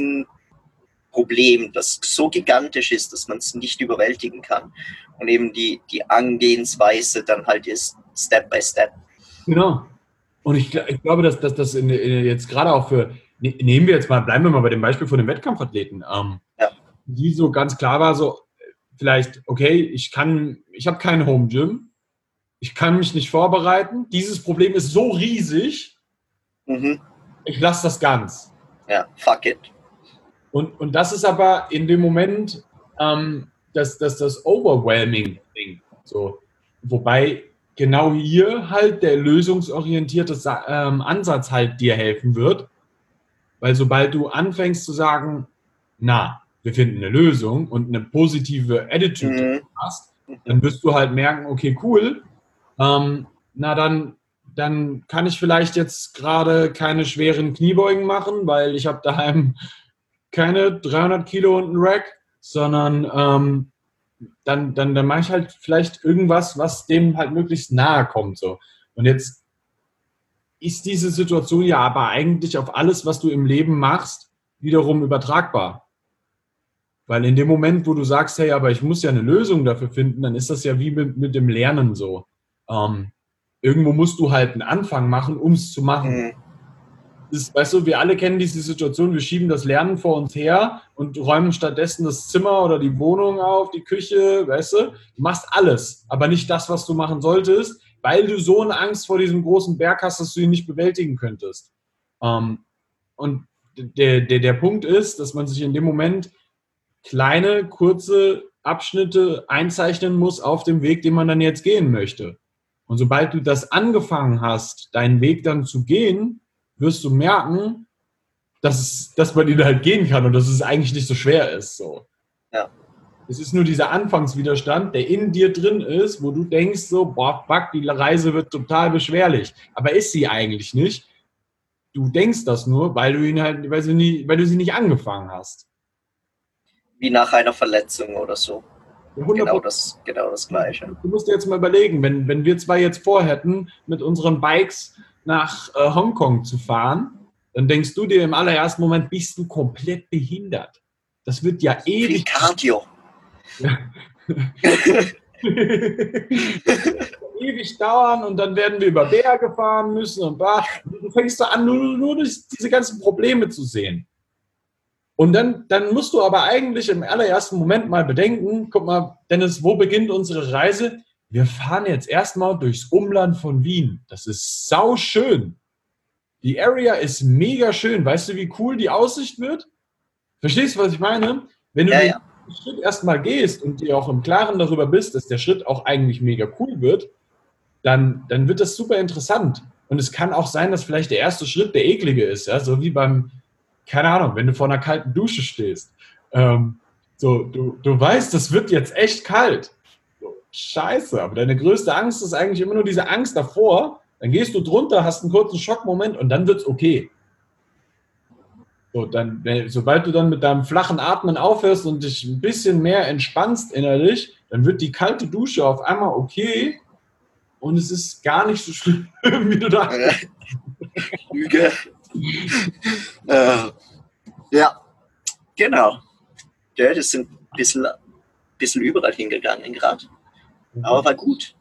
Riesenproblem, das so gigantisch ist, dass man es nicht überwältigen kann. Und eben die, die Angehensweise dann halt ist Step by Step. Genau. Und ich, ich glaube, dass das in, in jetzt gerade auch für, nehmen wir jetzt mal, bleiben wir mal bei dem Beispiel von den Wettkampfathleten, ähm, ja. die so ganz klar war, so vielleicht, okay, ich kann, ich habe kein Home Gym, ich kann mich nicht vorbereiten, dieses Problem ist so riesig, mhm. ich lasse das ganz. Ja, fuck it. Und, und das ist aber in dem Moment ähm, das, das, das Overwhelming-Ding. So. Wobei genau hier halt der lösungsorientierte ähm, Ansatz halt dir helfen wird, weil sobald du anfängst zu sagen, na, wir finden eine Lösung und eine positive Attitude mhm. hast, dann wirst du halt merken, okay, cool, ähm, na dann, dann kann ich vielleicht jetzt gerade keine schweren Kniebeugen machen, weil ich habe daheim keine dreihundert Kilo und einen Rack, sondern ähm, dann, dann, dann mache ich halt vielleicht irgendwas, was dem halt möglichst nahe kommt. So. Und jetzt ist diese Situation ja aber eigentlich auf alles, was du im Leben machst, wiederum übertragbar. Weil in dem Moment, wo du sagst, hey, aber ich muss ja eine Lösung dafür finden, dann ist das ja wie mit, mit dem Lernen so. Ähm, irgendwo musst du halt einen Anfang machen, um es zu machen. Mhm. Das, weißt du, wir alle kennen diese Situation, wir schieben das Lernen vor uns her und räumen stattdessen das Zimmer oder die Wohnung auf, die Küche, weißt du. Du machst alles, aber nicht das, was du machen solltest, weil du so eine Angst vor diesem großen Berg hast, dass du ihn nicht bewältigen könntest. Ähm, und der, der, der Punkt ist, dass man sich in dem Moment kleine, kurze Abschnitte einzeichnen muss auf dem Weg, den man dann jetzt gehen möchte. Und sobald du das angefangen hast, deinen Weg dann zu gehen, wirst du merken, dass, es, dass man ihn halt gehen kann und dass es eigentlich nicht so schwer ist. So. Ja. Es ist nur dieser Anfangswiderstand, der in dir drin ist, wo du denkst so, boah, fuck, die Reise wird total beschwerlich. Aber ist sie eigentlich nicht. Du denkst das nur, weil du ihn halt, weil du, nie, weil du sie nicht angefangen hast. Wie nach einer Verletzung oder so. Genau das, genau das Gleiche. Du musst dir jetzt mal überlegen, wenn, wenn wir zwei jetzt vorhätten, mit unseren Bikes nach äh, Hongkong zu fahren, dann denkst du dir im allerersten Moment, bist du komplett behindert. Das wird ja ewig... Wie Cardio. Ja. ewig dauern und dann werden wir über Berge fahren müssen und bah. Du fängst an, nur, nur diese ganzen Probleme zu sehen. Und dann, dann musst du aber eigentlich im allerersten Moment mal bedenken, guck mal, Dennis, wo beginnt unsere Reise? Wir fahren jetzt erstmal durchs Umland von Wien. Das ist sauschön. Die Area ist mega schön. Weißt du, wie cool die Aussicht wird? Verstehst du, was ich meine? Wenn du, ja, den, ja. den Schritt erstmal gehst und dir auch im Klaren darüber bist, dass der Schritt auch eigentlich mega cool wird, dann, dann wird das super interessant. Und es kann auch sein, dass vielleicht der erste Schritt der eklige ist, ja, so wie beim, keine Ahnung, wenn du vor einer kalten Dusche stehst. Ähm, so, du, du weißt, das wird jetzt echt kalt. So, scheiße, aber deine größte Angst ist eigentlich immer nur diese Angst davor. Dann gehst du drunter, hast einen kurzen Schockmoment und dann wird es okay. So, dann, sobald du dann mit deinem flachen Atmen aufhörst und dich ein bisschen mehr entspannst innerlich, dann wird die kalte Dusche auf einmal okay und es ist gar nicht so schlimm, wie du dachtest. Lüge. äh, ja, genau. Ja, das sind ein bisschen, bisschen überall hingegangen gerade. Aber war gut.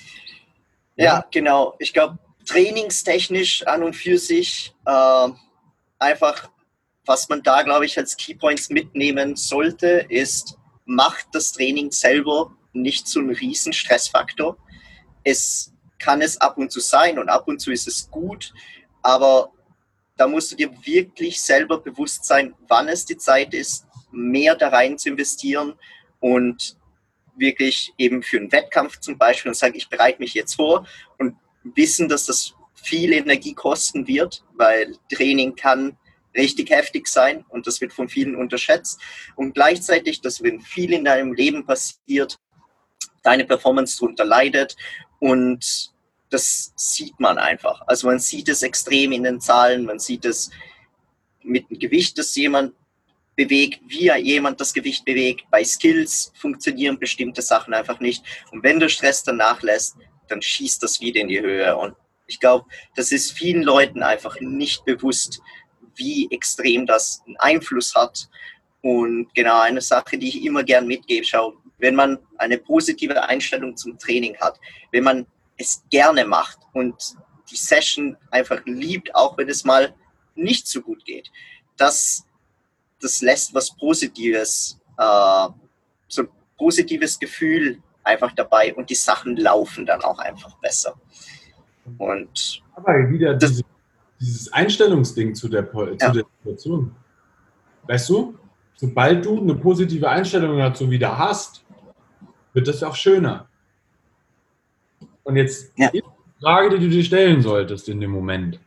Ja, genau. Ich glaube, trainingstechnisch an und für sich äh, einfach, was man da, glaube ich, als Keypoints mitnehmen sollte, ist, macht das Training selber nicht so einen riesen Stressfaktor. Es kann es ab und zu sein und ab und zu ist es gut, aber da musst du dir wirklich selber bewusst sein, wann es die Zeit ist, mehr da rein zu investieren und wirklich eben für einen Wettkampf zum Beispiel und sagen, ich bereite mich jetzt vor und wissen, dass das viel Energie kosten wird, weil Training kann richtig heftig sein und das wird von vielen unterschätzt. Und gleichzeitig, dass wenn viel in deinem Leben passiert, deine Performance darunter leidet und das sieht man einfach. Also man sieht es extrem in den Zahlen, man sieht es mit dem Gewicht, das jemand bewegt, wie jemand das Gewicht bewegt. Bei Skills funktionieren bestimmte Sachen einfach nicht. Und wenn der Stress dann nachlässt, dann schießt das wieder in die Höhe. Und ich glaube, das ist vielen Leuten einfach nicht bewusst, wie extrem das einen Einfluss hat. Und genau eine Sache, die ich immer gern mitgebe, schau, wenn man eine positive Einstellung zum Training hat, wenn man es gerne macht und die Session einfach liebt, auch wenn es mal nicht so gut geht, das, das lässt was Positives, äh, so ein positives Gefühl einfach dabei und die Sachen laufen dann auch einfach besser. Und aber wieder diese, dieses Einstellungsding zu der, zu ja. der Situation. Weißt du, sobald du eine positive Einstellung dazu wieder hast, wird das auch schöner. Und jetzt Ja. die Frage, die du dir stellen solltest in dem Moment.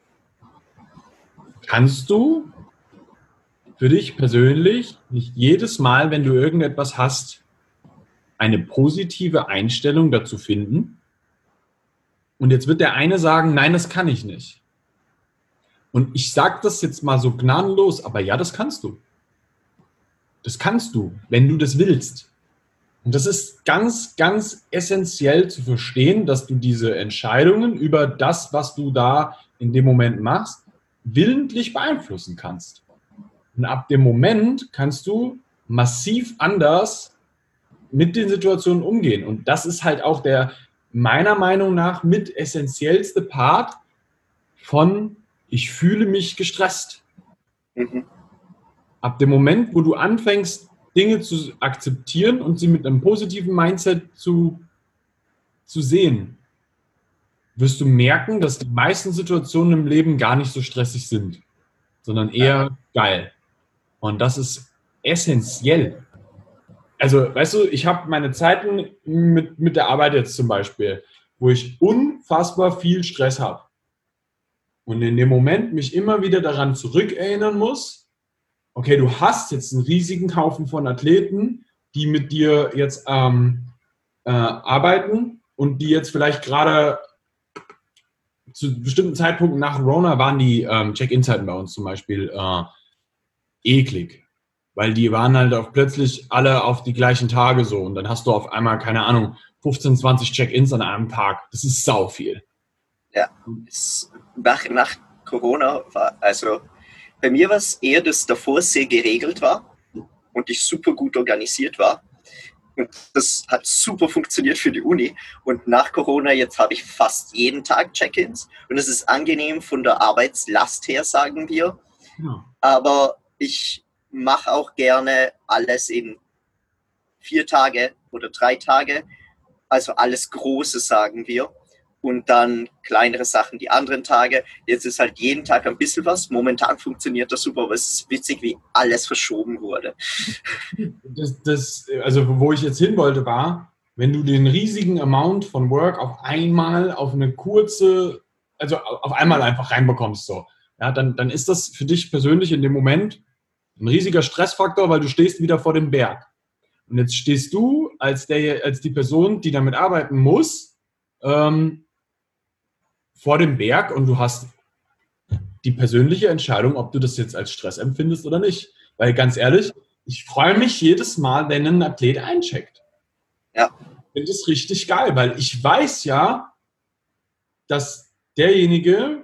Kannst du für dich persönlich nicht jedes Mal, wenn du irgendetwas hast, eine positive Einstellung dazu finden? Und jetzt wird der eine sagen, nein, das kann ich nicht. Und ich sage das jetzt mal so gnadenlos, aber ja, das kannst du. Das kannst du, wenn du das willst. Und das ist ganz, ganz essentiell zu verstehen, dass du diese Entscheidungen über das, was du da in dem Moment machst, willentlich beeinflussen kannst. Und ab dem Moment kannst du massiv anders mit den Situationen umgehen. Und das ist halt auch der, meiner Meinung nach, mit essentiellste Part von ich fühle mich gestresst. Mhm. Ab dem Moment, wo du anfängst, Dinge zu akzeptieren und sie mit einem positiven Mindset zu, zu sehen, wirst du merken, dass die meisten Situationen im Leben gar nicht so stressig sind, sondern eher geil. Und das ist essentiell. Also, weißt du, ich habe meine Zeiten mit, mit der Arbeit jetzt zum Beispiel, wo ich unfassbar viel Stress habe. Und in dem Moment mich immer wieder daran zurückerinnern muss, okay, du hast jetzt einen riesigen Haufen von Athleten, die mit dir jetzt ähm, äh, arbeiten und die jetzt vielleicht gerade zu bestimmten Zeitpunkten nach Corona waren die ähm, Check-in-Zeiten bei uns zum Beispiel äh, eklig. Weil die waren halt auch plötzlich alle auf die gleichen Tage so. Und dann hast du auf einmal, keine Ahnung, fünfzehn, zwanzig Check-ins an einem Tag. Das ist sau viel. Ja, nach, nach Corona war, also bei mir war es eher, dass davor sehr geregelt war und ich super gut organisiert war. Und das hat super funktioniert für die Uni. Und nach Corona, jetzt habe ich fast jeden Tag Check-ins. Und es ist angenehm von der Arbeitslast her, sagen wir. Ja. Aber ich mache auch gerne alles in vier Tage oder drei Tage. Also alles Große, sagen wir. und dann kleinere Sachen die anderen Tage. Jetzt ist halt jeden Tag ein bisschen was. Momentan funktioniert das super, aber es ist witzig, wie alles verschoben wurde. Das, das, also wo ich jetzt hin wollte, war, wenn du den riesigen Amount von Work auf einmal auf eine kurze, also auf einmal einfach reinbekommst, so, ja, dann, dann ist das für dich persönlich in dem Moment ein riesiger Stressfaktor, weil du stehst wieder vor dem Berg. Und jetzt stehst du als, der, als die Person, die damit arbeiten muss, ähm, vor dem Berg und du hast die persönliche Entscheidung, ob du das jetzt als Stress empfindest oder nicht. Weil ganz ehrlich, ich freue mich jedes Mal, wenn ein Athlet eincheckt. Ja. Ich finde das richtig geil, weil ich weiß ja, dass derjenige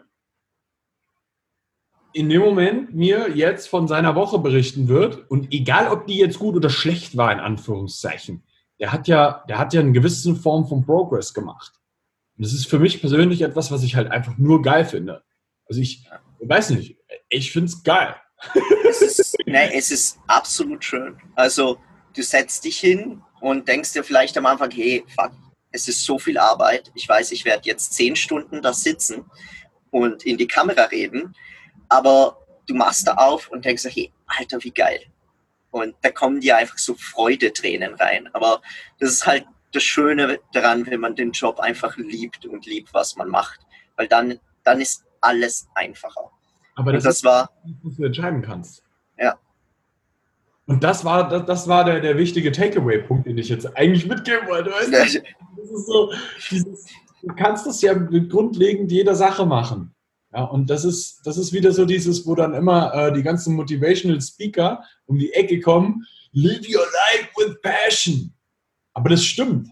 in dem Moment mir jetzt von seiner Woche berichten wird und egal, ob die jetzt gut oder schlecht war, in Anführungszeichen, der hat ja, der hat ja eine gewisse Form von Progress gemacht. Und das ist für mich persönlich etwas, was ich halt einfach nur geil finde. Also ich, ich weiß nicht, ich finde es geil. Es ist, ne, es ist absolut schön. Also du setzt dich hin und denkst dir vielleicht am Anfang, hey, fuck, es ist so viel Arbeit. Ich weiß, ich werde jetzt zehn Stunden da sitzen und in die Kamera reden. Aber du machst da auf und denkst, hey, Alter, wie geil. Und da kommen dir einfach so Freudetränen rein. Aber das ist halt das Schöne daran, wenn man den Job einfach liebt und liebt, was man macht. Weil dann, dann ist alles einfacher. Aber das, und das ist, war, was du entscheiden kannst. Ja. Und das war, das, das war der, der wichtige Takeaway-Punkt, den ich jetzt eigentlich mitgeben wollte. Weißt du? Das ist so, dieses, du kannst das ja mit grundlegend jeder Sache machen. Ja, und das ist, das ist wieder so dieses, wo dann immer äh, die ganzen Motivational Speaker um die Ecke kommen, live your life with passion. Aber das stimmt.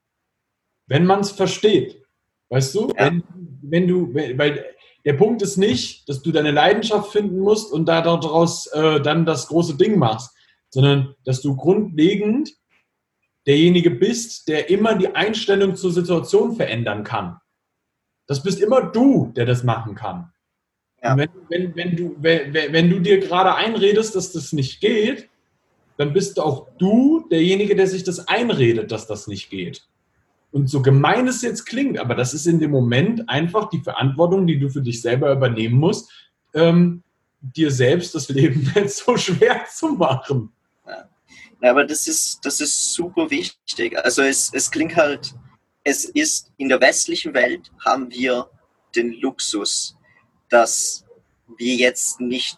Wenn man es versteht. Weißt du? Ja. Wenn, wenn du, weil der Punkt ist nicht, dass du deine Leidenschaft finden musst und da daraus äh, dann das große Ding machst, sondern dass du grundlegend derjenige bist, der immer die Einstellung zur Situation verändern kann. Das bist immer du, der das machen kann. Ja. Und wenn, wenn, wenn, du, wenn, wenn du dir gerade einredest, dass das nicht geht, dann bist auch du derjenige, der sich das einredet, dass das nicht geht. Und so gemein es jetzt klingt, aber das ist in dem Moment einfach die Verantwortung, die du für dich selber übernehmen musst, ähm, dir selbst das Leben nicht so schwer zu machen. Ja. Aber das ist, das ist super wichtig. Also es, es klingt halt, es ist, in der westlichen Welt haben wir den Luxus, dass wir jetzt nicht,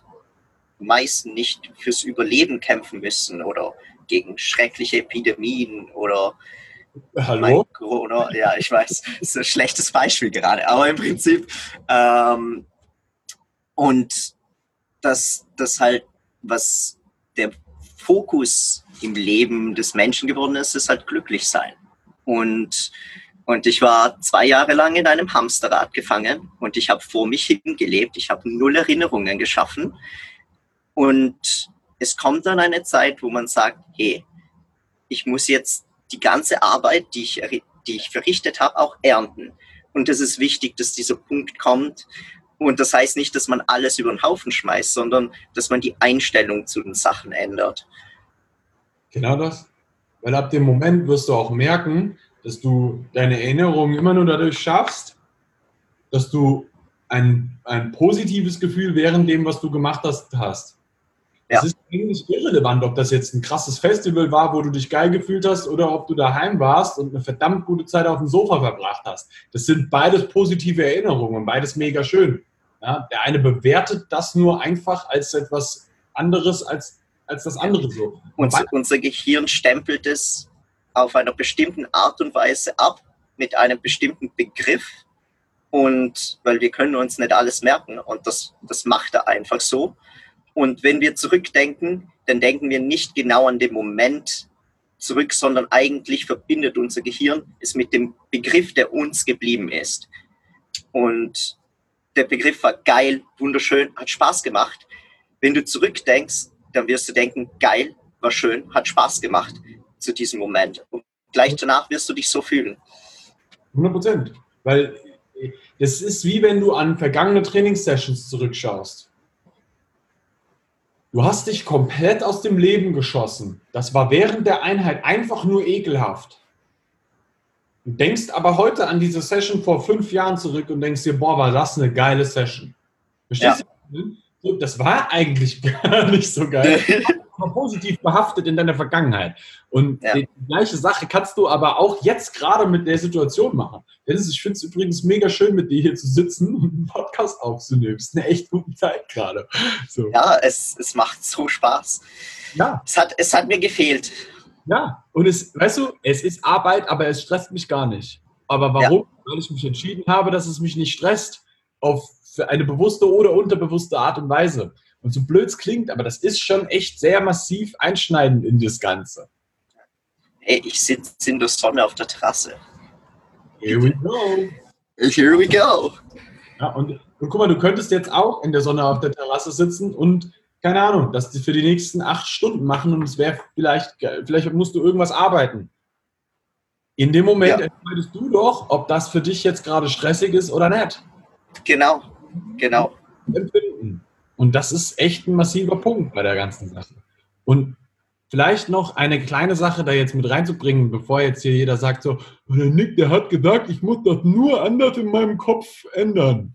meist nicht fürs Überleben kämpfen müssen oder gegen schreckliche Epidemien oder Hallo? Corona. Ja, ich weiß, das ist ein schlechtes Beispiel gerade, aber im Prinzip ähm, und das, das halt, was der Fokus im Leben des Menschen geworden ist, ist halt glücklich sein. Und, und ich war zwei Jahre lang in einem Hamsterrad gefangen und ich habe vor mich hingelebt. Ich habe null Erinnerungen geschaffen. Und es kommt dann eine Zeit, wo man sagt, hey, ich muss jetzt die ganze Arbeit, die ich, die ich verrichtet habe, auch ernten. Und es ist wichtig, dass dieser Punkt kommt. Und das heißt nicht, dass man alles über den Haufen schmeißt, sondern dass man die Einstellung zu den Sachen ändert. Genau das. Weil ab dem Moment wirst du auch merken, dass du deine Erinnerungen immer nur dadurch schaffst, dass du ein, ein positives Gefühl während dem, was du gemacht hast, hast. Es ja. ist eigentlich irrelevant, ob das jetzt ein krasses Festival war, wo du dich geil gefühlt hast, oder ob du daheim warst und eine verdammt gute Zeit auf dem Sofa verbracht hast. Das sind beides positive Erinnerungen und beides mega schön. Ja, der eine bewertet das nur einfach als etwas anderes als, als das andere so. Unser, unser Gehirn stempelt es auf einer bestimmten Art und Weise ab, mit einem bestimmten Begriff. Und weil wir können uns nicht alles merken und das, das macht er einfach so. Und wenn wir zurückdenken, dann denken wir nicht genau an den Moment zurück, sondern eigentlich verbindet unser Gehirn es mit dem Begriff, der uns geblieben ist. Und der Begriff war geil, wunderschön, hat Spaß gemacht. Wenn du zurückdenkst, dann wirst du denken, geil, war schön, hat Spaß gemacht zu diesem Moment. Und gleich danach wirst du dich so fühlen. hundert Prozent. Weil es ist wie wenn du an vergangene Trainingssessions zurückschaust. Du hast dich komplett aus dem Leben geschossen. Das war während der Einheit einfach nur ekelhaft. Du denkst aber heute an diese Session vor fünf Jahren zurück und denkst dir, boah, war das eine geile Session. Verstehst Ja. du? Das war eigentlich gar nicht so geil. Aber positiv behaftet in deiner Vergangenheit. Und Ja. die gleiche Sache kannst du aber auch jetzt gerade mit der Situation machen. Dennis, ich finde es übrigens mega schön, mit dir hier zu sitzen und einen Podcast aufzunehmen. Es ist eine echt gute Zeit gerade. So. Ja, es, es macht so Spaß. Ja. Es hat, es hat mir gefehlt. Ja, und es, weißt du, es ist Arbeit, aber es stresst mich gar nicht. Aber warum? Ja. Weil ich mich entschieden habe, dass es mich nicht stresst, auf eine bewusste oder unterbewusste Art und Weise. Und so blöd es klingt, aber das ist schon echt sehr massiv einschneidend in das Ganze. Hey, ich sitze in der Sonne auf der Terrasse. Here we go. Here we go. Ja, und, und guck mal, du könntest jetzt auch in der Sonne auf der Terrasse sitzen und keine Ahnung, das für die nächsten acht Stunden machen und es wäre vielleicht, vielleicht musst du irgendwas arbeiten. In dem Moment ja. entscheidest du doch, ob das für dich jetzt gerade stressig ist oder nicht. Genau, genau. Empfinden. Und das ist echt ein massiver Punkt bei der ganzen Sache. Und vielleicht noch eine kleine Sache da jetzt mit reinzubringen, bevor jetzt hier jeder sagt so, der Nick, der hat gesagt, ich muss das nur anders in meinem Kopf ändern.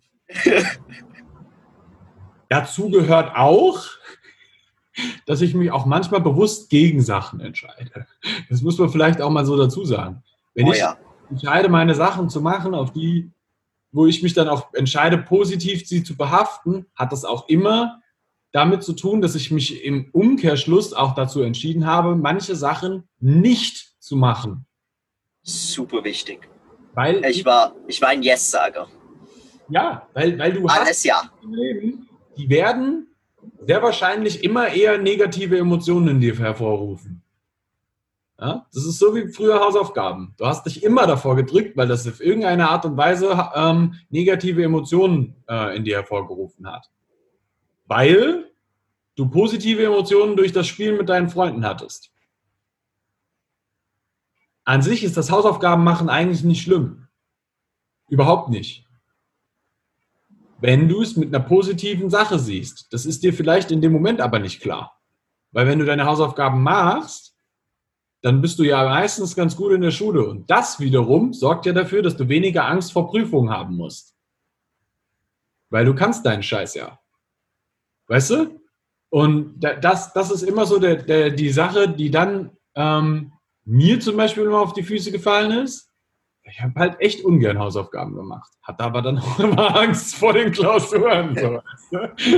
Dazu gehört auch, dass ich mich auch manchmal bewusst gegen Sachen entscheide. Das muss man vielleicht auch mal so dazu sagen. Wenn oh, ich ja. entscheide, meine Sachen zu machen, auf die, wo ich mich dann auch entscheide, positiv sie zu behaften, hat das auch immer damit zu tun, dass ich mich im Umkehrschluss auch dazu entschieden habe, manche Sachen nicht zu machen. Super wichtig. Weil ich, war, ich war ein Yes-Sager. Ja, weil, weil du Alles hast ja. Leben, die werden sehr wahrscheinlich immer eher negative Emotionen in dir hervorrufen. Ja? Das ist so wie früher Hausaufgaben. Du hast dich immer davor gedrückt, weil das auf irgendeine Art und Weise ähm, negative Emotionen äh, in dir hervorgerufen hat. Weil du positive Emotionen durch das Spielen mit deinen Freunden hattest. An sich ist das Hausaufgabenmachen eigentlich nicht schlimm. Überhaupt nicht. Wenn du es mit einer positiven Sache siehst. Das ist dir vielleicht in dem Moment aber nicht klar. Weil wenn du deine Hausaufgaben machst, dann bist du ja meistens ganz gut in der Schule. Und das wiederum sorgt ja dafür, dass du weniger Angst vor Prüfungen haben musst. Weil du kannst deinen Scheiß ja. Weißt du? Und das, das ist immer so der, der, die Sache, die dann ähm, mir zum Beispiel immer auf die Füße gefallen ist. Ich habe halt echt ungern Hausaufgaben gemacht. Hatte aber dann auch immer Angst vor den Klausuren. So, weißt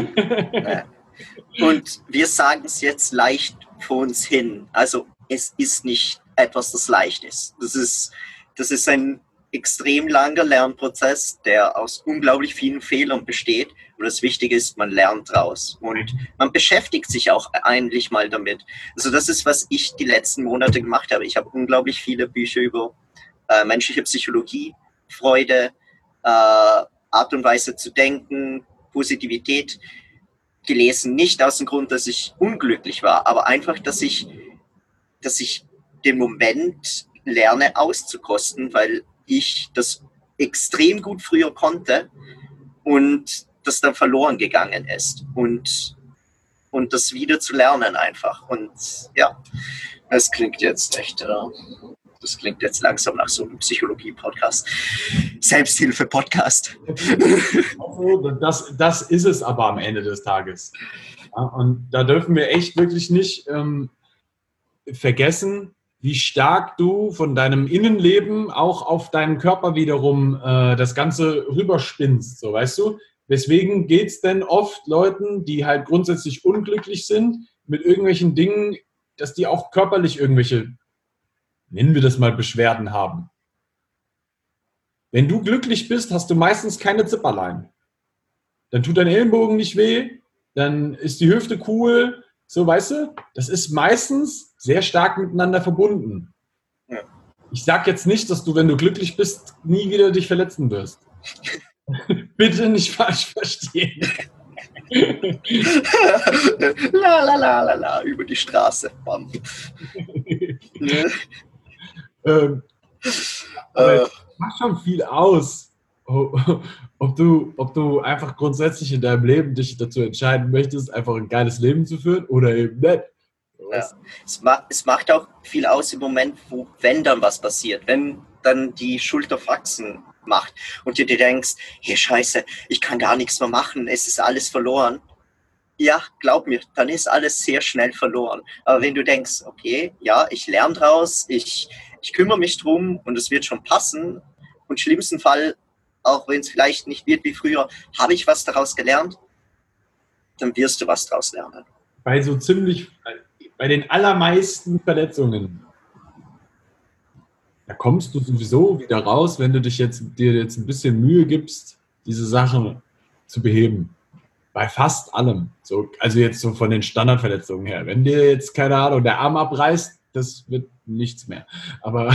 du? Und wir sagen es jetzt leicht vor uns hin. Also es ist nicht etwas, das leicht ist. Das ist, das ist ein extrem langer Lernprozess, der aus unglaublich vielen Fehlern besteht. Und das Wichtige ist, man lernt draus. Und man beschäftigt sich auch eigentlich mal damit. Also das ist, was ich die letzten Monate gemacht habe. Ich habe unglaublich viele Bücher über äh, menschliche Psychologie, Freude, äh, Art und Weise zu denken, Positivität gelesen. Nicht aus dem Grund, dass ich unglücklich war, aber einfach, dass ich, dass ich den Moment lerne auszukosten, weil ich das extrem gut früher konnte und das dann verloren gegangen ist. Und, und das wieder zu lernen einfach. Und ja, das klingt jetzt echt, äh, das klingt jetzt langsam nach so einem Psychologie-Podcast. Selbsthilfe-Podcast. Also, das, das ist es aber am Ende des Tages. Ja, und da dürfen wir echt wirklich nicht ähm, vergessen, wie stark du von deinem Innenleben auch auf deinen Körper wiederum äh, das Ganze rüberspinnst, so weißt du? Weswegen geht es denn oft Leuten, die halt grundsätzlich unglücklich sind, mit irgendwelchen Dingen, dass die auch körperlich irgendwelche, nennen wir das mal, Beschwerden haben? Wenn du glücklich bist, hast du meistens keine Zipperlein. Dann tut dein Ellenbogen nicht weh, dann ist die Hüfte cool, so weißt du? Das ist meistens sehr stark miteinander verbunden. Ja. Ich sage jetzt nicht, dass du, wenn du glücklich bist, nie wieder dich verletzen wirst. Bitte nicht falsch verstehen. la la la la la über die Straße. Bam. ähm, aber es macht schon viel aus, ob du, ob du einfach grundsätzlich in deinem Leben dich dazu entscheiden möchtest, einfach ein geiles Leben zu führen oder eben nicht. Ja. Es, ma- es macht auch viel aus im Moment, wo, wenn dann was passiert. Wenn dann die Schulterfaxen macht und du dir denkst, hey Scheiße, ich kann gar nichts mehr machen, es ist alles verloren. Ja, glaub mir, dann ist alles sehr schnell verloren. Aber wenn du denkst, okay, ja, ich lerne draus, ich, ich kümmere mich drum und es wird schon passen und im schlimmsten Fall, auch wenn es vielleicht nicht wird wie früher, habe ich was daraus gelernt, dann wirst du was daraus lernen. Bei so ziemlich, bei den allermeisten Verletzungen, da kommst du sowieso wieder raus, wenn du dich jetzt, dir jetzt ein bisschen Mühe gibst, diese Sachen zu beheben. Bei fast allem. So, also jetzt so von den Standardverletzungen her. Wenn dir jetzt, keine Ahnung, der Arm abreißt, das wird nichts mehr. Aber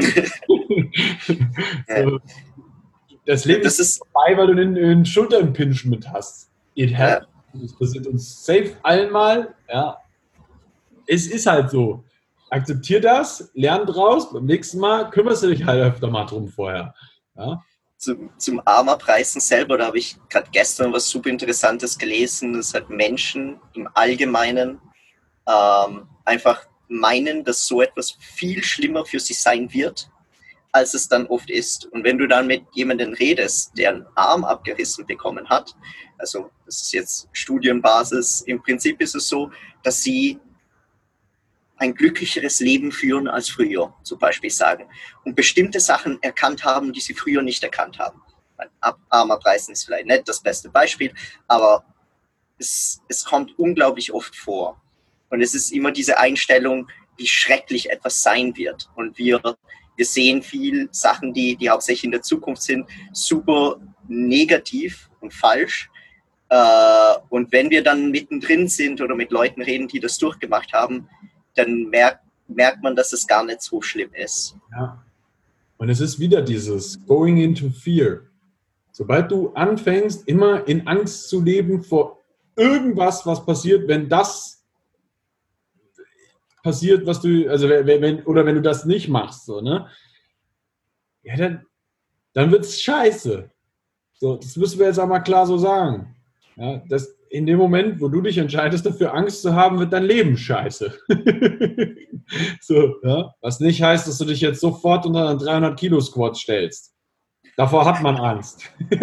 so, das Leben das ist vorbei, weil du den, den Schulterimpinch mit hast. It happens. Das passiert uns safe allen mal. Ja. Es ist halt so. Akzeptier das, lern draus, beim nächsten Mal kümmerst du dich halt öfter mal drum vorher. Ja. Zum, zum Armabreißen selber, da habe ich gerade gestern was super Interessantes gelesen, dass halt Menschen im Allgemeinen ähm, einfach meinen, dass so etwas viel schlimmer für sie sein wird, als es dann oft ist. Und wenn du dann mit jemandem redest, der einen Arm abgerissen bekommen hat, also das ist jetzt Studienbasis, im Prinzip ist es so, dass sie ein glücklicheres Leben führen als früher, zum Beispiel sagen. Und bestimmte Sachen erkannt haben, die sie früher nicht erkannt haben. Ein Arm abreißen ist vielleicht nicht das beste Beispiel, aber es, es kommt unglaublich oft vor. Und es ist immer diese Einstellung, wie schrecklich etwas sein wird. Und wir, wir sehen viel Sachen, die, die hauptsächlich in der Zukunft sind, super negativ und falsch. Und wenn wir dann mittendrin sind oder mit Leuten reden, die das durchgemacht haben, dann merkt, merkt man, dass es gar nicht so schlimm ist. Ja. Und es ist wieder dieses Going into Fear. Sobald du anfängst, immer in Angst zu leben vor irgendwas, was passiert, wenn das passiert, was du, also wenn, oder wenn du das nicht machst, so, ne? Ja, dann, dann wird es scheiße. So, das müssen wir jetzt einmal klar so sagen. Ja, das, in dem Moment, wo du dich entscheidest, dafür Angst zu haben, wird dein Leben scheiße. So, ja? Was nicht heißt, dass du dich jetzt sofort unter einen dreihundert Kilo Squat stellst. Davor hat man Angst.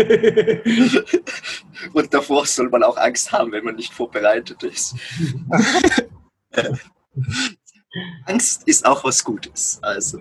Und davor soll man auch Angst haben, wenn man nicht vorbereitet ist. Angst ist auch was Gutes. Also.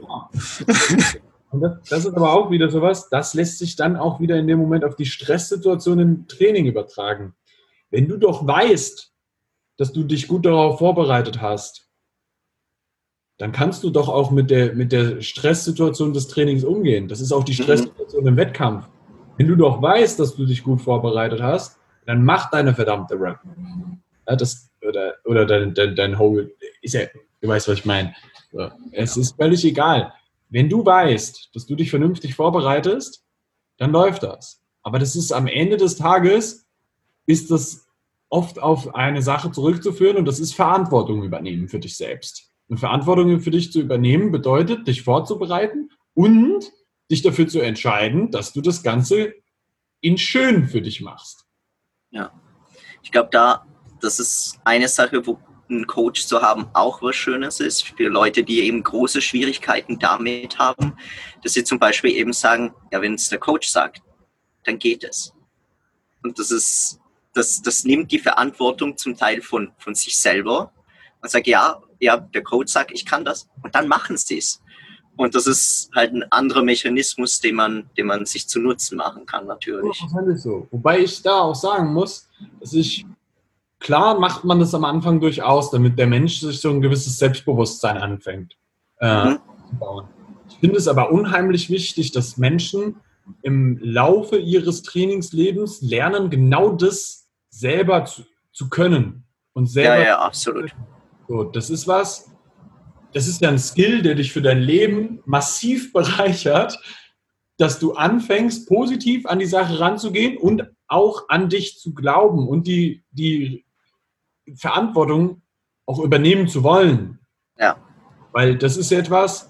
Und das, das ist aber auch wieder sowas, das lässt sich dann auch wieder in dem Moment auf die Stresssituation im Training übertragen. Wenn du doch weißt, dass du dich gut darauf vorbereitet hast, dann kannst du doch auch mit der, mit der Stresssituation des Trainings umgehen. Das ist auch die Stresssituation im Wettkampf. Wenn du doch weißt, dass du dich gut vorbereitet hast, dann mach deine verdammte Rep. Ja, das, oder oder dein, dein, dein Whole, ist ja, du weißt, was ich meine. So, es ist völlig egal. Wenn du weißt, dass du dich vernünftig vorbereitest, dann läuft das. Aber das ist am Ende des Tages, ist das oft auf eine Sache zurückzuführen und das ist Verantwortung übernehmen für dich selbst. Und Verantwortung für dich zu übernehmen bedeutet, dich vorzubereiten und dich dafür zu entscheiden, dass du das Ganze in schön für dich machst. Ja, ich glaube, da, das ist eine Sache, wo ein Coach zu haben auch was Schönes ist, für Leute, die eben große Schwierigkeiten damit haben, dass sie zum Beispiel eben sagen, ja, wenn es der Coach sagt, dann geht es. Und das ist, das, das nimmt die Verantwortung zum Teil von, von sich selber und sagt, ja, ja, der Coach sagt, ich kann das. Und dann machen sie es. Und das ist halt ein anderer Mechanismus, den man, den man sich zu Nutzen machen kann, natürlich. Ja, das ist so. Wobei ich da auch sagen muss, dass ich, klar macht man das am Anfang durchaus, damit der Mensch sich so ein gewisses Selbstbewusstsein anfängt äh, Mhm. zu bauen. Ich finde es aber unheimlich wichtig, dass Menschen im Laufe ihres Trainingslebens lernen, genau das selber zu, zu können. Und selber Ja, ja, absolut. So, das ist was, das ist ja ein Skill, der dich für dein Leben massiv bereichert, dass du anfängst, positiv an die Sache ranzugehen und auch an dich zu glauben und die, die Verantwortung auch übernehmen zu wollen. Ja. Weil das ist etwas,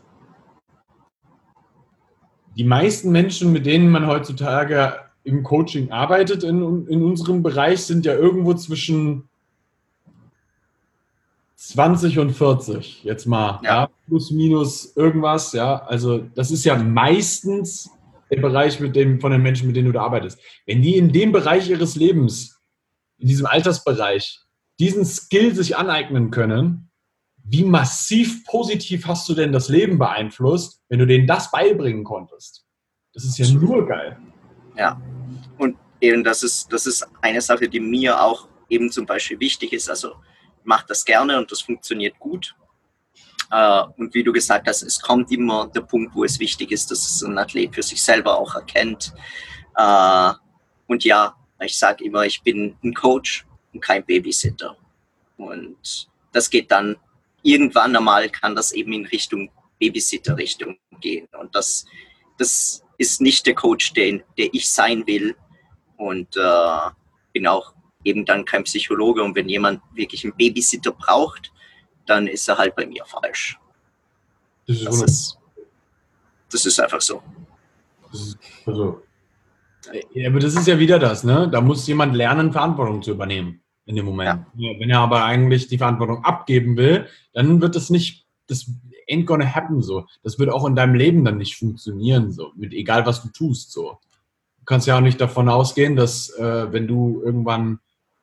die meisten Menschen, mit denen man heutzutage im Coaching arbeitet, in, in unserem Bereich, sind ja irgendwo zwischen zwanzig und vierzig, jetzt mal, ja. Ja, plus minus irgendwas, ja, also das ist ja meistens der Bereich mit dem, von den Menschen, mit denen du da arbeitest. Wenn die in dem Bereich ihres Lebens, in diesem Altersbereich, diesen Skill sich aneignen können, wie massiv positiv hast du denn das Leben beeinflusst, wenn du denen das beibringen konntest? Das ist ja nur geil. Ja, und eben das ist, das ist eine Sache, die mir auch eben zum Beispiel wichtig ist. Also ich mache das gerne und das funktioniert gut. Uh, und wie du gesagt hast, es kommt immer der Punkt, wo es wichtig ist, dass es ein Athlet für sich selber auch erkennt. Uh, und ja, ich sage immer, ich bin ein Coach und kein Babysitter. Und das geht dann irgendwann einmal, kann das eben in Richtung Babysitter-Richtung gehen. Und das, das ist nicht der Coach, der, der ich sein will. Und uh, bin auch eben dann kein Psychologe. Und wenn jemand wirklich einen Babysitter braucht, dann ist er halt bei mir falsch. Das ist, das ist, das ist einfach so. Das ist, also, ja, aber das ist ja wieder das, ne? Da muss jemand lernen, Verantwortung zu übernehmen in dem Moment. Ja. Wenn er aber eigentlich die Verantwortung abgeben will, dann wird das nicht, das ain't gonna happen so. Das wird auch in deinem Leben dann nicht funktionieren, so, mit egal was du tust. So. Du kannst ja auch nicht davon ausgehen, dass äh, wenn du irgendwann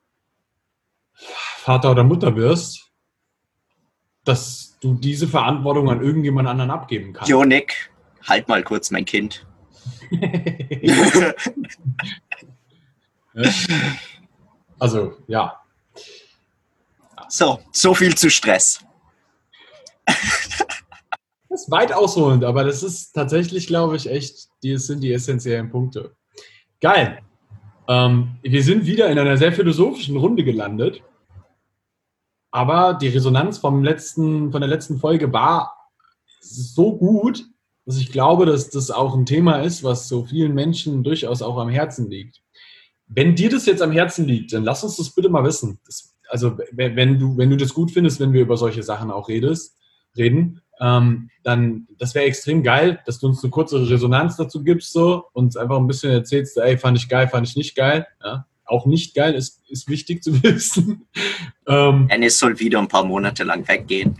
Vater oder Mutter wirst, dass du diese Verantwortung an irgendjemand anderen abgeben kannst. Jo, Nick, halt mal kurz mein Kind. Also, ja. So, so viel zu Stress. Das ist weit ausholend, aber das ist tatsächlich, glaube ich, echt, die sind die essentiellen Punkte. Geil. Ähm, wir sind wieder in einer sehr philosophischen Runde gelandet. Aber die Resonanz vom letzten, von der letzten Folge war so gut, dass ich glaube, dass das auch ein Thema ist, was so vielen Menschen durchaus auch am Herzen liegt. Wenn dir das jetzt am Herzen liegt, dann lass uns das bitte mal wissen. Das, also wenn du, wenn du das gut findest, wenn wir über solche Sachen auch redest, reden, ähm, dann das wäre extrem geil, dass du uns eine kurze Resonanz dazu gibst so, und uns einfach ein bisschen erzählst, ey, fand ich geil, fand ich nicht geil. Ja? Auch nicht geil, ist, ist wichtig zu wissen. ähm, Dennis soll wieder ein paar Monate lang weggehen.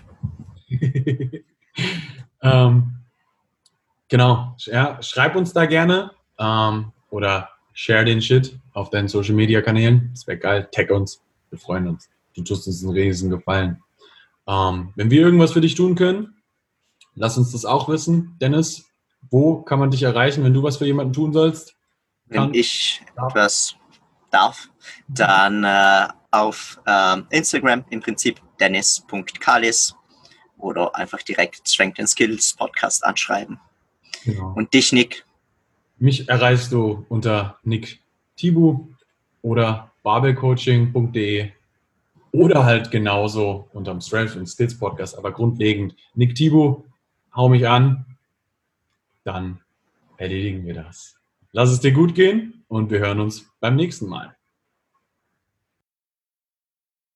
ähm, genau, ja, schreib uns da gerne ähm, oder share den Shit auf deinen Social Media Kanälen. Das wäre geil. Tag uns. Wir freuen uns. Du tust uns einen riesen Gefallen. Ähm, wenn wir irgendwas für dich tun können, lass uns das auch wissen. Dennis, wo kann man dich erreichen, wenn du was für jemanden tun sollst? Wenn kann, ich darf. etwas darf, dann äh, auf ähm, Instagram im Prinzip dennis punkt kalis oder einfach direkt Strength and Skills Podcast anschreiben. Genau. Und dich, Nick? Mich erreichst du unter Nick Tibu oder barbellcoaching punkt de oder halt genauso unter dem Strength and Skills Podcast, aber grundlegend Nick Tibu, hau mich an, dann erledigen wir das. Lass es dir gut gehen und wir hören uns beim nächsten Mal.